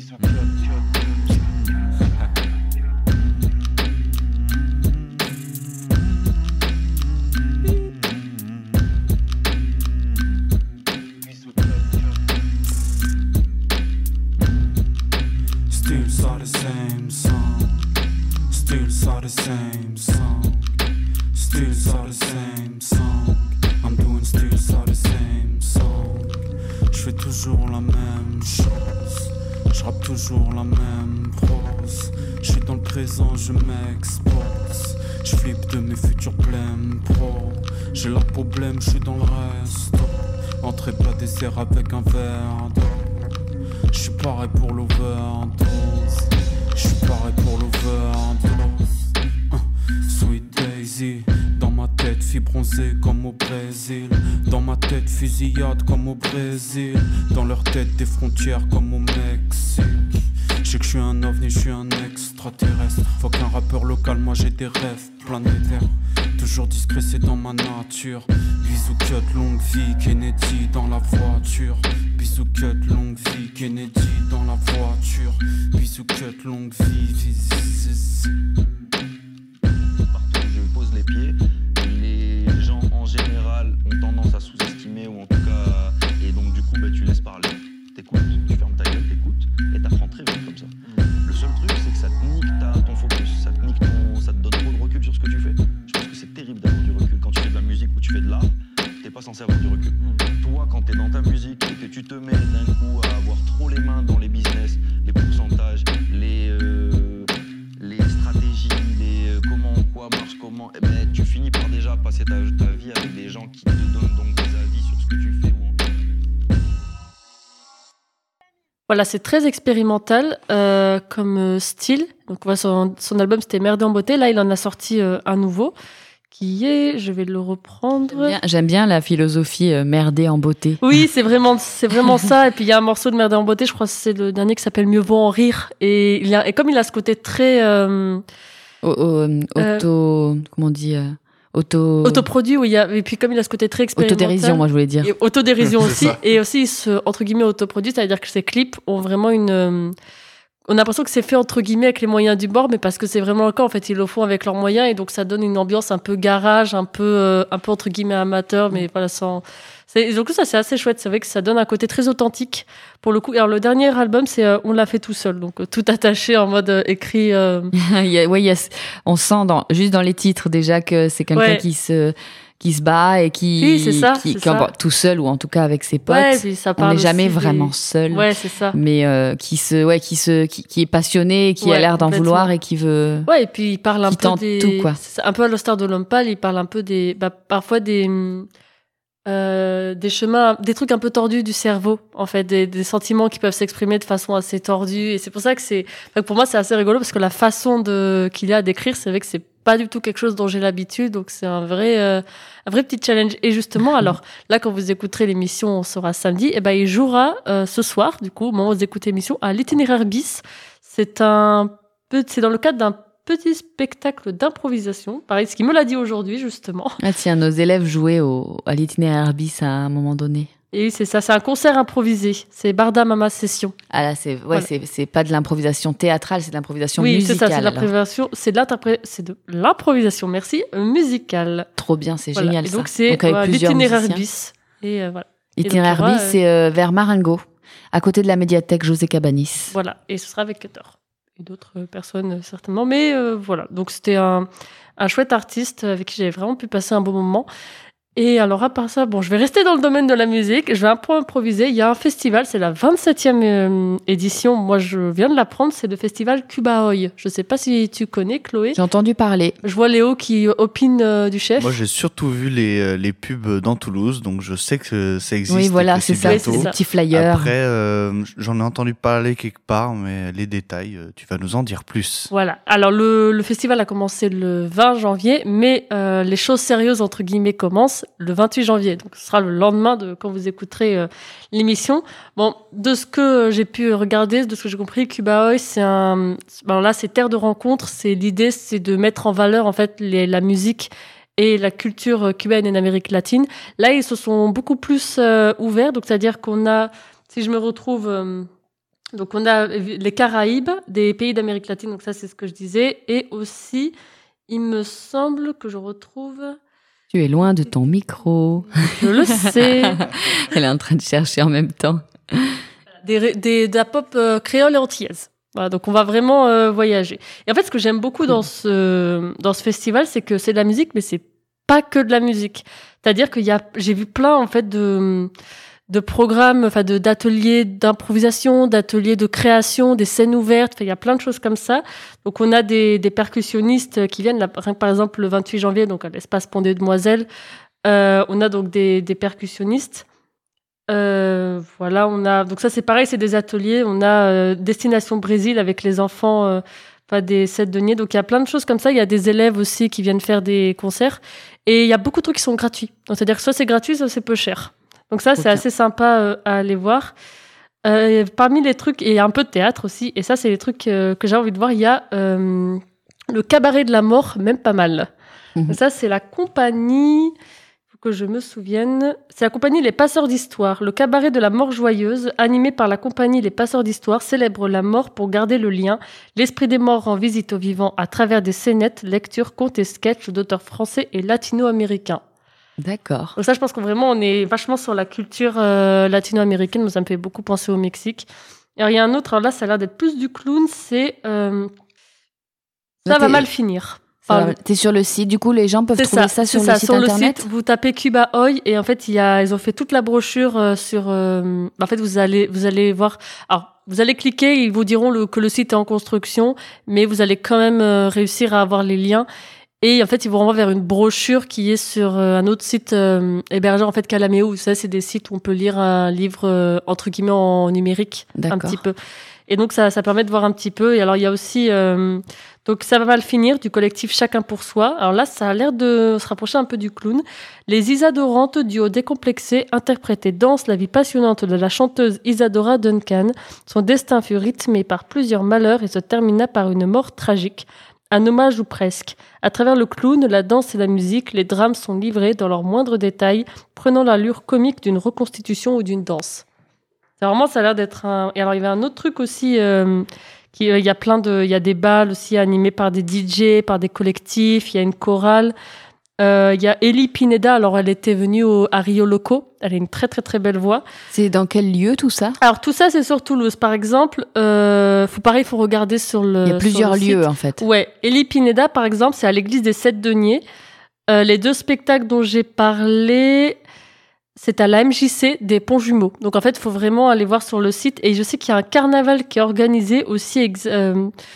S19: Still saw the same song. Still saw the same song. Still saw the same song. I'm doing still saw the same song. J'fais toujours la même chose. J'rappe toujours la même prose. J'suis dans le présent, je m'expose. J'flippe de mes futurs blèmes pro. J'ai la problème, j'suis dans le resto. Entrée plat dessert avec un verre d'eau. J'suis pareil pour l'overdose. J'suis pareil pour l'overdose. uh, Sweet Daisy. Dans ma tête, fille bronzée comme au Brésil. Dans ma tête, fusillade comme au Brésil. Dans leur tête, des frontières comme au Mexique. Je sais que je suis un ovni, je suis un extraterrestre. Faut qu'un rappeur local, moi j'ai des rêves planétaires. Toujours discret, c'est dans ma nature. Bisous, cut, longue vie, Kennedy dans la voiture. Bisous, cut, longue vie, Kennedy dans la voiture. Bisous, cut, longue vie, vis.
S20: Partout où je pose les pieds, les gens en général ont tendance à sous-estimer ou en tout cas. Et donc du coup, bah, tu laisses parler. T'écoutes, tu fermes ta gueule, t'écoutes et t'apprends très vite comme ça. Le seul truc, c'est que ça te nique ta, ton focus, ça te nique ton, ça te donne trop de recul sur ce que tu fais. Je pense que c'est terrible d'avoir du recul quand tu fais de la musique ou tu fais de l'art. T'es pas censé avoir du recul. Toi, quand t'es dans ta musique et que tu te mets d'un coup à avoir trop les mains dans les business, les pourcentages, les euh, les stratégies, les euh, comment quoi marche, comment, eh ben tu finis par déjà passer ta, ta vie avec des gens qui te donnent donc des avis sur ce que tu fais ou en
S1: Voilà, c'est très expérimental euh, comme euh, style. Donc, voilà, son, son album, c'était Merde en beauté. Là, il en a sorti euh, un nouveau qui est, je vais le reprendre.
S2: J'aime bien, j'aime bien la philosophie euh, merder en beauté.
S1: Oui, c'est vraiment, c'est vraiment ça. Et puis, il y a un morceau de Merde en beauté, je crois que c'est le dernier qui s'appelle Mieux vaut en rire. Et, il y a, et comme il a ce côté très... Euh,
S2: o, o, auto... Euh, comment on dit euh, Auto...
S1: Autoproduit, oui. Il y a, et puis comme il a ce côté très expérimental...
S2: Autodérision, moi je voulais dire.
S1: Et autodérision aussi. Et aussi, il se, entre guillemets, autoproduit, c'est-à-dire que ses clips ont vraiment une... Euh, on a l'impression que c'est fait, entre guillemets, avec les moyens du bord, mais parce que c'est vraiment le cas. En fait, ils le font avec leurs moyens et donc ça donne une ambiance un peu garage, un peu, euh, un peu entre guillemets, amateur, mais voilà, sans... C'est, donc ça, c'est assez chouette. C'est vrai que ça donne un côté très authentique, pour le coup. Alors, le dernier album, c'est euh, On l'a fait tout seul. Donc, euh, tout attaché en mode euh, écrit... Euh...
S2: il y a, ouais, il y a, on sent dans, juste dans les titres déjà que c'est quelqu'un
S1: ouais.
S2: qui se... qui se bat et qui,
S1: oui, c'est ça,
S2: qui
S1: c'est
S2: quand,
S1: ça.
S2: Bon, tout seul ou en tout cas avec ses potes.
S1: Ouais, puis ça
S2: on n'est jamais
S1: des...
S2: vraiment seul.
S1: Ouais, c'est ça.
S2: Mais euh, qui se, ouais, qui se, qui, qui est passionné, qui
S1: ouais,
S2: a l'air d'en vouloir et qui veut.
S1: Ouais, et puis il parle un
S2: qui
S1: peu
S2: tente
S1: des.
S2: tout, quoi.
S1: C'est un peu à l'Ostar de l'homme pâle, il parle un peu des, bah, parfois des, euh, des chemins, des trucs un peu tordus du cerveau, en fait, des, des sentiments qui peuvent s'exprimer de façon assez tordue. Et c'est pour ça que c'est, enfin, pour moi, c'est assez rigolo parce que la façon de qu'il y a d'écrire, c'est vrai que c'est pas du tout quelque chose dont j'ai l'habitude, donc c'est un vrai, euh, un vrai petit challenge. Et justement, alors là, quand vous écouterez l'émission, on sera samedi, et ben il jouera euh, ce soir, du coup, au moment où vous écoutez l'émission, à l'Itinéraire bis. C'est un peu, c'est dans le cadre d'un petit spectacle d'improvisation. Pareil, ce qu'il me l'a dit aujourd'hui, justement.
S2: Ah tiens, nos élèves jouaient au, à l'Itinéraire bis à un moment donné.
S1: Et c'est ça, c'est un concert improvisé. C'est Barda Mama Session.
S2: Ah là, c'est ouais,
S1: Voilà.
S2: c'est c'est pas de l'improvisation théâtrale, c'est de l'improvisation
S1: Oui,
S2: musicale.
S1: c'est ça, c'est de
S2: alors.
S1: l'improvisation, c'est de l'interpré- c'est de l'improvisation, merci, euh, musicale.
S2: Trop bien, c'est
S1: Voilà.
S2: génial
S1: Et
S2: ça.
S1: donc c'est
S2: avec
S1: euh,
S2: plusieurs
S1: l'itinéraire
S2: musiciens.
S1: bis. Et euh, voilà. Et donc,
S2: Itinéraire
S1: il y aura,
S2: bis,
S1: euh,
S2: c'est euh, vers Marengo, à côté de la médiathèque José Cabanis.
S1: Voilà, et ce sera avec Cutter. Et d'autres euh, personnes, euh, certainement. Mais euh, voilà, donc c'était un, un chouette artiste avec qui j'avais vraiment pu passer un bon moment. Et alors, à part ça, bon, je vais rester dans le domaine de la musique. Je vais un peu improviser. Il y a un festival, c'est la vingt-septième euh, édition. Moi, je viens de l'apprendre. C'est le festival Cuba Hoy. Je sais pas si tu connais, Chloé.
S2: J'ai entendu parler.
S1: Je vois Léo qui opine euh, du chef.
S3: Moi, j'ai surtout vu les, euh, les pubs dans Toulouse, donc je sais que ça existe.
S2: Oui,
S3: et
S2: voilà,
S3: que
S2: c'est ça,
S3: bientôt.
S2: c'est des petits flyers.
S3: Après, euh, j'en ai entendu parler quelque part, mais les détails, euh, tu vas nous en dire plus.
S1: Voilà. Alors, le, le festival a commencé le vingt janvier, mais euh, les choses sérieuses, entre guillemets, commencent le vingt-huit janvier. Donc, ce sera le lendemain de quand vous écouterez euh, l'émission. Bon, de ce que j'ai pu regarder, de ce que j'ai compris, Cuba Hoy, c'est un... Ben là, c'est terre de rencontre. C'est l'idée, c'est de mettre en valeur, en fait, les, la musique et la culture cubaine et d'Amérique latine. Là, ils se sont beaucoup plus euh, ouverts. Donc, c'est-à-dire qu'on a, si je me retrouve... Euh, donc, on a les Caraïbes, des pays d'Amérique latine. Donc, ça, c'est ce que je disais. Et aussi, il me semble que je retrouve...
S2: Tu es loin de ton micro.
S1: Je le sais.
S2: Elle est en train de chercher en même temps.
S1: Des, des, de la pop euh, créole et antillaise. Voilà, donc on va vraiment euh, voyager. Et en fait, ce que j'aime beaucoup dans ce, dans ce festival, c'est que c'est de la musique, mais c'est pas que de la musique. C'est-à-dire qu'il y a, j'ai vu plein, en fait, de, de programmes, enfin, de, d'ateliers d'improvisation, d'ateliers de création, des scènes ouvertes. Enfin, il y a plein de choses comme ça. Donc, on a des, des percussionnistes qui viennent, là, par exemple, le vingt-huit janvier, donc à l'espace Pont des Demoiselles. Euh, on a donc des, des percussionnistes. Euh, voilà, on a donc ça c'est pareil, c'est des ateliers. On a euh, Destination Brésil avec les enfants, euh, pas des sept deniers. Donc il y a plein de choses comme ça. Il y a des élèves aussi qui viennent faire des concerts et il y a beaucoup de trucs qui sont gratuits. Donc c'est-à-dire que soit c'est gratuit, soit c'est peu cher. Donc ça c'est assez sympa euh, à aller voir. Euh, parmi les trucs, et il y a un peu de théâtre aussi. Et ça c'est les trucs euh, que j'ai envie de voir. Il y a euh, le Cabaret de la Mort, même pas mal. Mmh. Donc ça c'est la compagnie. Que je me souvienne, c'est la compagnie Les Passeurs d'Histoire. Le cabaret de la mort joyeuse, animé par la compagnie Les Passeurs d'Histoire, célèbre la mort pour garder le lien. L'esprit des morts rend visite aux vivants à travers des scénettes, lectures, contes et sketchs d'auteurs français et latino-américains.
S2: D'accord.
S1: Donc ça, je pense que vraiment, on est vachement sur la culture euh, latino-américaine. Ça me fait beaucoup penser au Mexique. Et alors, il y a un autre, alors là, ça a l'air d'être plus du clown, c'est euh, Ça va mal finir.
S2: Enfin, t'es sur le site, du coup les gens peuvent
S1: c'est
S2: trouver
S1: ça,
S2: ça sur
S1: ça,
S2: le site
S1: sur
S2: internet.
S1: Le site, vous tapez Cuba Hoy et en fait il y a, ils ont fait toute la brochure euh, sur. Euh, en fait vous allez, vous allez voir. Alors vous allez cliquer, ils vous diront le, que le site est en construction, mais vous allez quand même euh, réussir à avoir les liens. Et en fait ils vous renvoient vers une brochure qui est sur euh, un autre site euh, hébergeur en fait Calameo. Ça c'est des sites où on peut lire un livre euh, entre guillemets en numérique un petit peu. Et donc ça, ça permet de voir un petit peu. Et alors il y a aussi euh, donc ça va mal finir du collectif Chacun pour soi. Alors là ça a l'air de se rapprocher un peu du clown. Les Isadorantes, duo décomplexé, interprétaient danse la vie passionnante de la chanteuse Isadora Duncan. Son destin fut rythmé par plusieurs malheurs et se termina par une mort tragique. Un hommage ou presque. À travers le clown, la danse et la musique, les drames sont livrés dans leurs moindres détails, prenant l'allure comique d'une reconstitution ou d'une danse. C'est vraiment, ça a l'air d'être un... Et alors, il y avait un autre truc aussi, euh, qui, euh, il y a plein de... Il y a des balles aussi animés par des D J, par des collectifs, il y a une chorale. Euh, il y a Ellie Pineda, alors elle était venue au, à Rio Loco. Elle a une très, très, très belle voix.
S2: C'est dans quel lieu, tout ça ?
S1: Alors, tout ça, c'est sur Toulouse. Par exemple, euh, faut, pareil, il faut regarder sur le
S2: Il y a plusieurs lieux, en fait.
S1: Ouais. Ellie Pineda, par exemple, c'est à l'église des Sept Deniers. Euh, les deux spectacles dont j'ai parlé... C'est à la M J C des Ponts-Jumeaux. Donc, en fait, il faut vraiment aller voir sur le site. Et je sais qu'il y a un carnaval qui est organisé aussi. Ex- euh,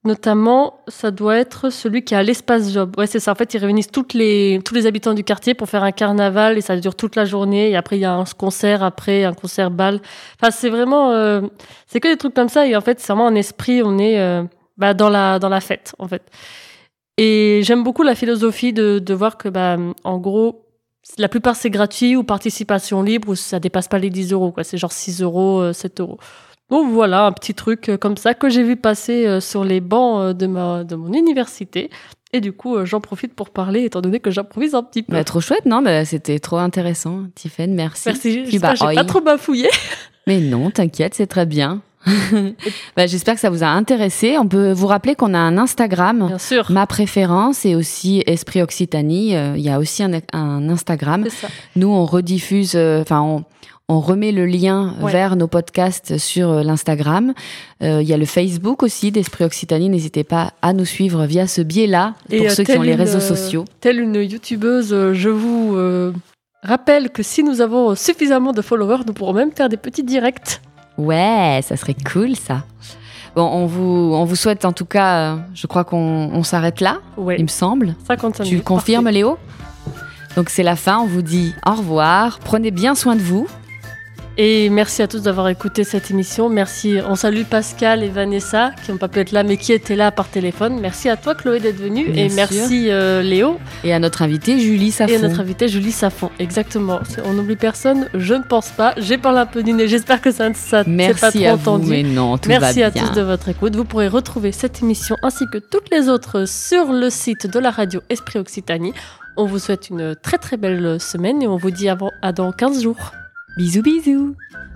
S1: Notamment, ça doit être celui qui a l'espace job. Ouais, c'est ça. En fait, ils réunissent toutes les, tous les habitants du quartier pour faire un carnaval et ça dure toute la journée. Et après, il y a un concert, après un concert bal. Enfin, c'est vraiment, euh, c'est que des trucs comme ça. Et en fait, c'est vraiment un esprit. On est euh, bah, dans la dans la fête, en fait. Et j'aime beaucoup la philosophie de de voir que, bah, en gros, la plupart c'est gratuit ou participation libre ou ça dépasse pas les dix euros, quoi. C'est genre six euros, euh, sept euros. Donc voilà, un petit truc comme ça que j'ai vu passer sur les bancs de, ma, de mon université. Et du coup, j'en profite pour parler, étant donné que j'improvise un petit peu.
S2: Bah, trop chouette, non bah, c'était trop intéressant, Tiffaine, merci.
S1: Merci, j'espère que j'ai pas trop bafouillé.
S2: Mais non, t'inquiète, c'est très bien. bah, j'espère que ça vous a intéressé. On peut vous rappeler qu'on a un Instagram.
S1: Bien sûr.
S2: Ma préférence et aussi Esprit Occitanie. Il euh, y a aussi un, un Instagram.
S1: C'est ça.
S2: Nous, on rediffuse, enfin, euh, on... On remet le lien
S1: ouais.
S2: vers nos podcasts sur euh, l'Instagram. Il euh, y a le Facebook aussi d'Esprit Occitanie. N'hésitez pas à nous suivre via ce biais-là pour
S1: Et
S2: ceux qui ont les
S1: une,
S2: réseaux sociaux.
S1: Telle une youtubeuse, je vous euh, rappelle que si nous avons suffisamment de followers, nous pourrons même faire des petits directs.
S2: Ouais, ça serait cool ça. Bon, on vous, on vous souhaite en tout cas, euh, je crois qu'on on s'arrête là,
S1: ouais.
S2: il me semble.
S1: cinquante-cinq
S2: tu
S1: minutes,
S2: confirmes
S1: parfait.
S2: Léo ? Donc c'est la fin, on vous dit au revoir, prenez bien soin de vous.
S1: Et merci à tous d'avoir écouté cette émission. Merci, on salue Pascal et Vanessa qui n'ont pas pu être là mais qui étaient là par téléphone. Merci à toi Chloé d'être venue
S2: Bien
S1: et
S2: sûr.
S1: merci euh, Léo.
S2: Et à notre invitée Julie Safon.
S1: Et à notre invitée Julie Safon, exactement. On n'oublie personne, je ne pense pas. J'ai parlé un peu du nez, j'espère que ça ne s'est pas trop
S2: à
S1: entendu.
S2: vous, mais non, tout
S1: merci
S2: va
S1: à
S2: bien.
S1: tous de votre écoute. Vous pourrez retrouver cette émission ainsi que toutes les autres sur le site de la radio Esprit Occitanie. On vous souhaite une très très belle semaine et on vous dit à dans quinze jours.
S2: Bisous bisous.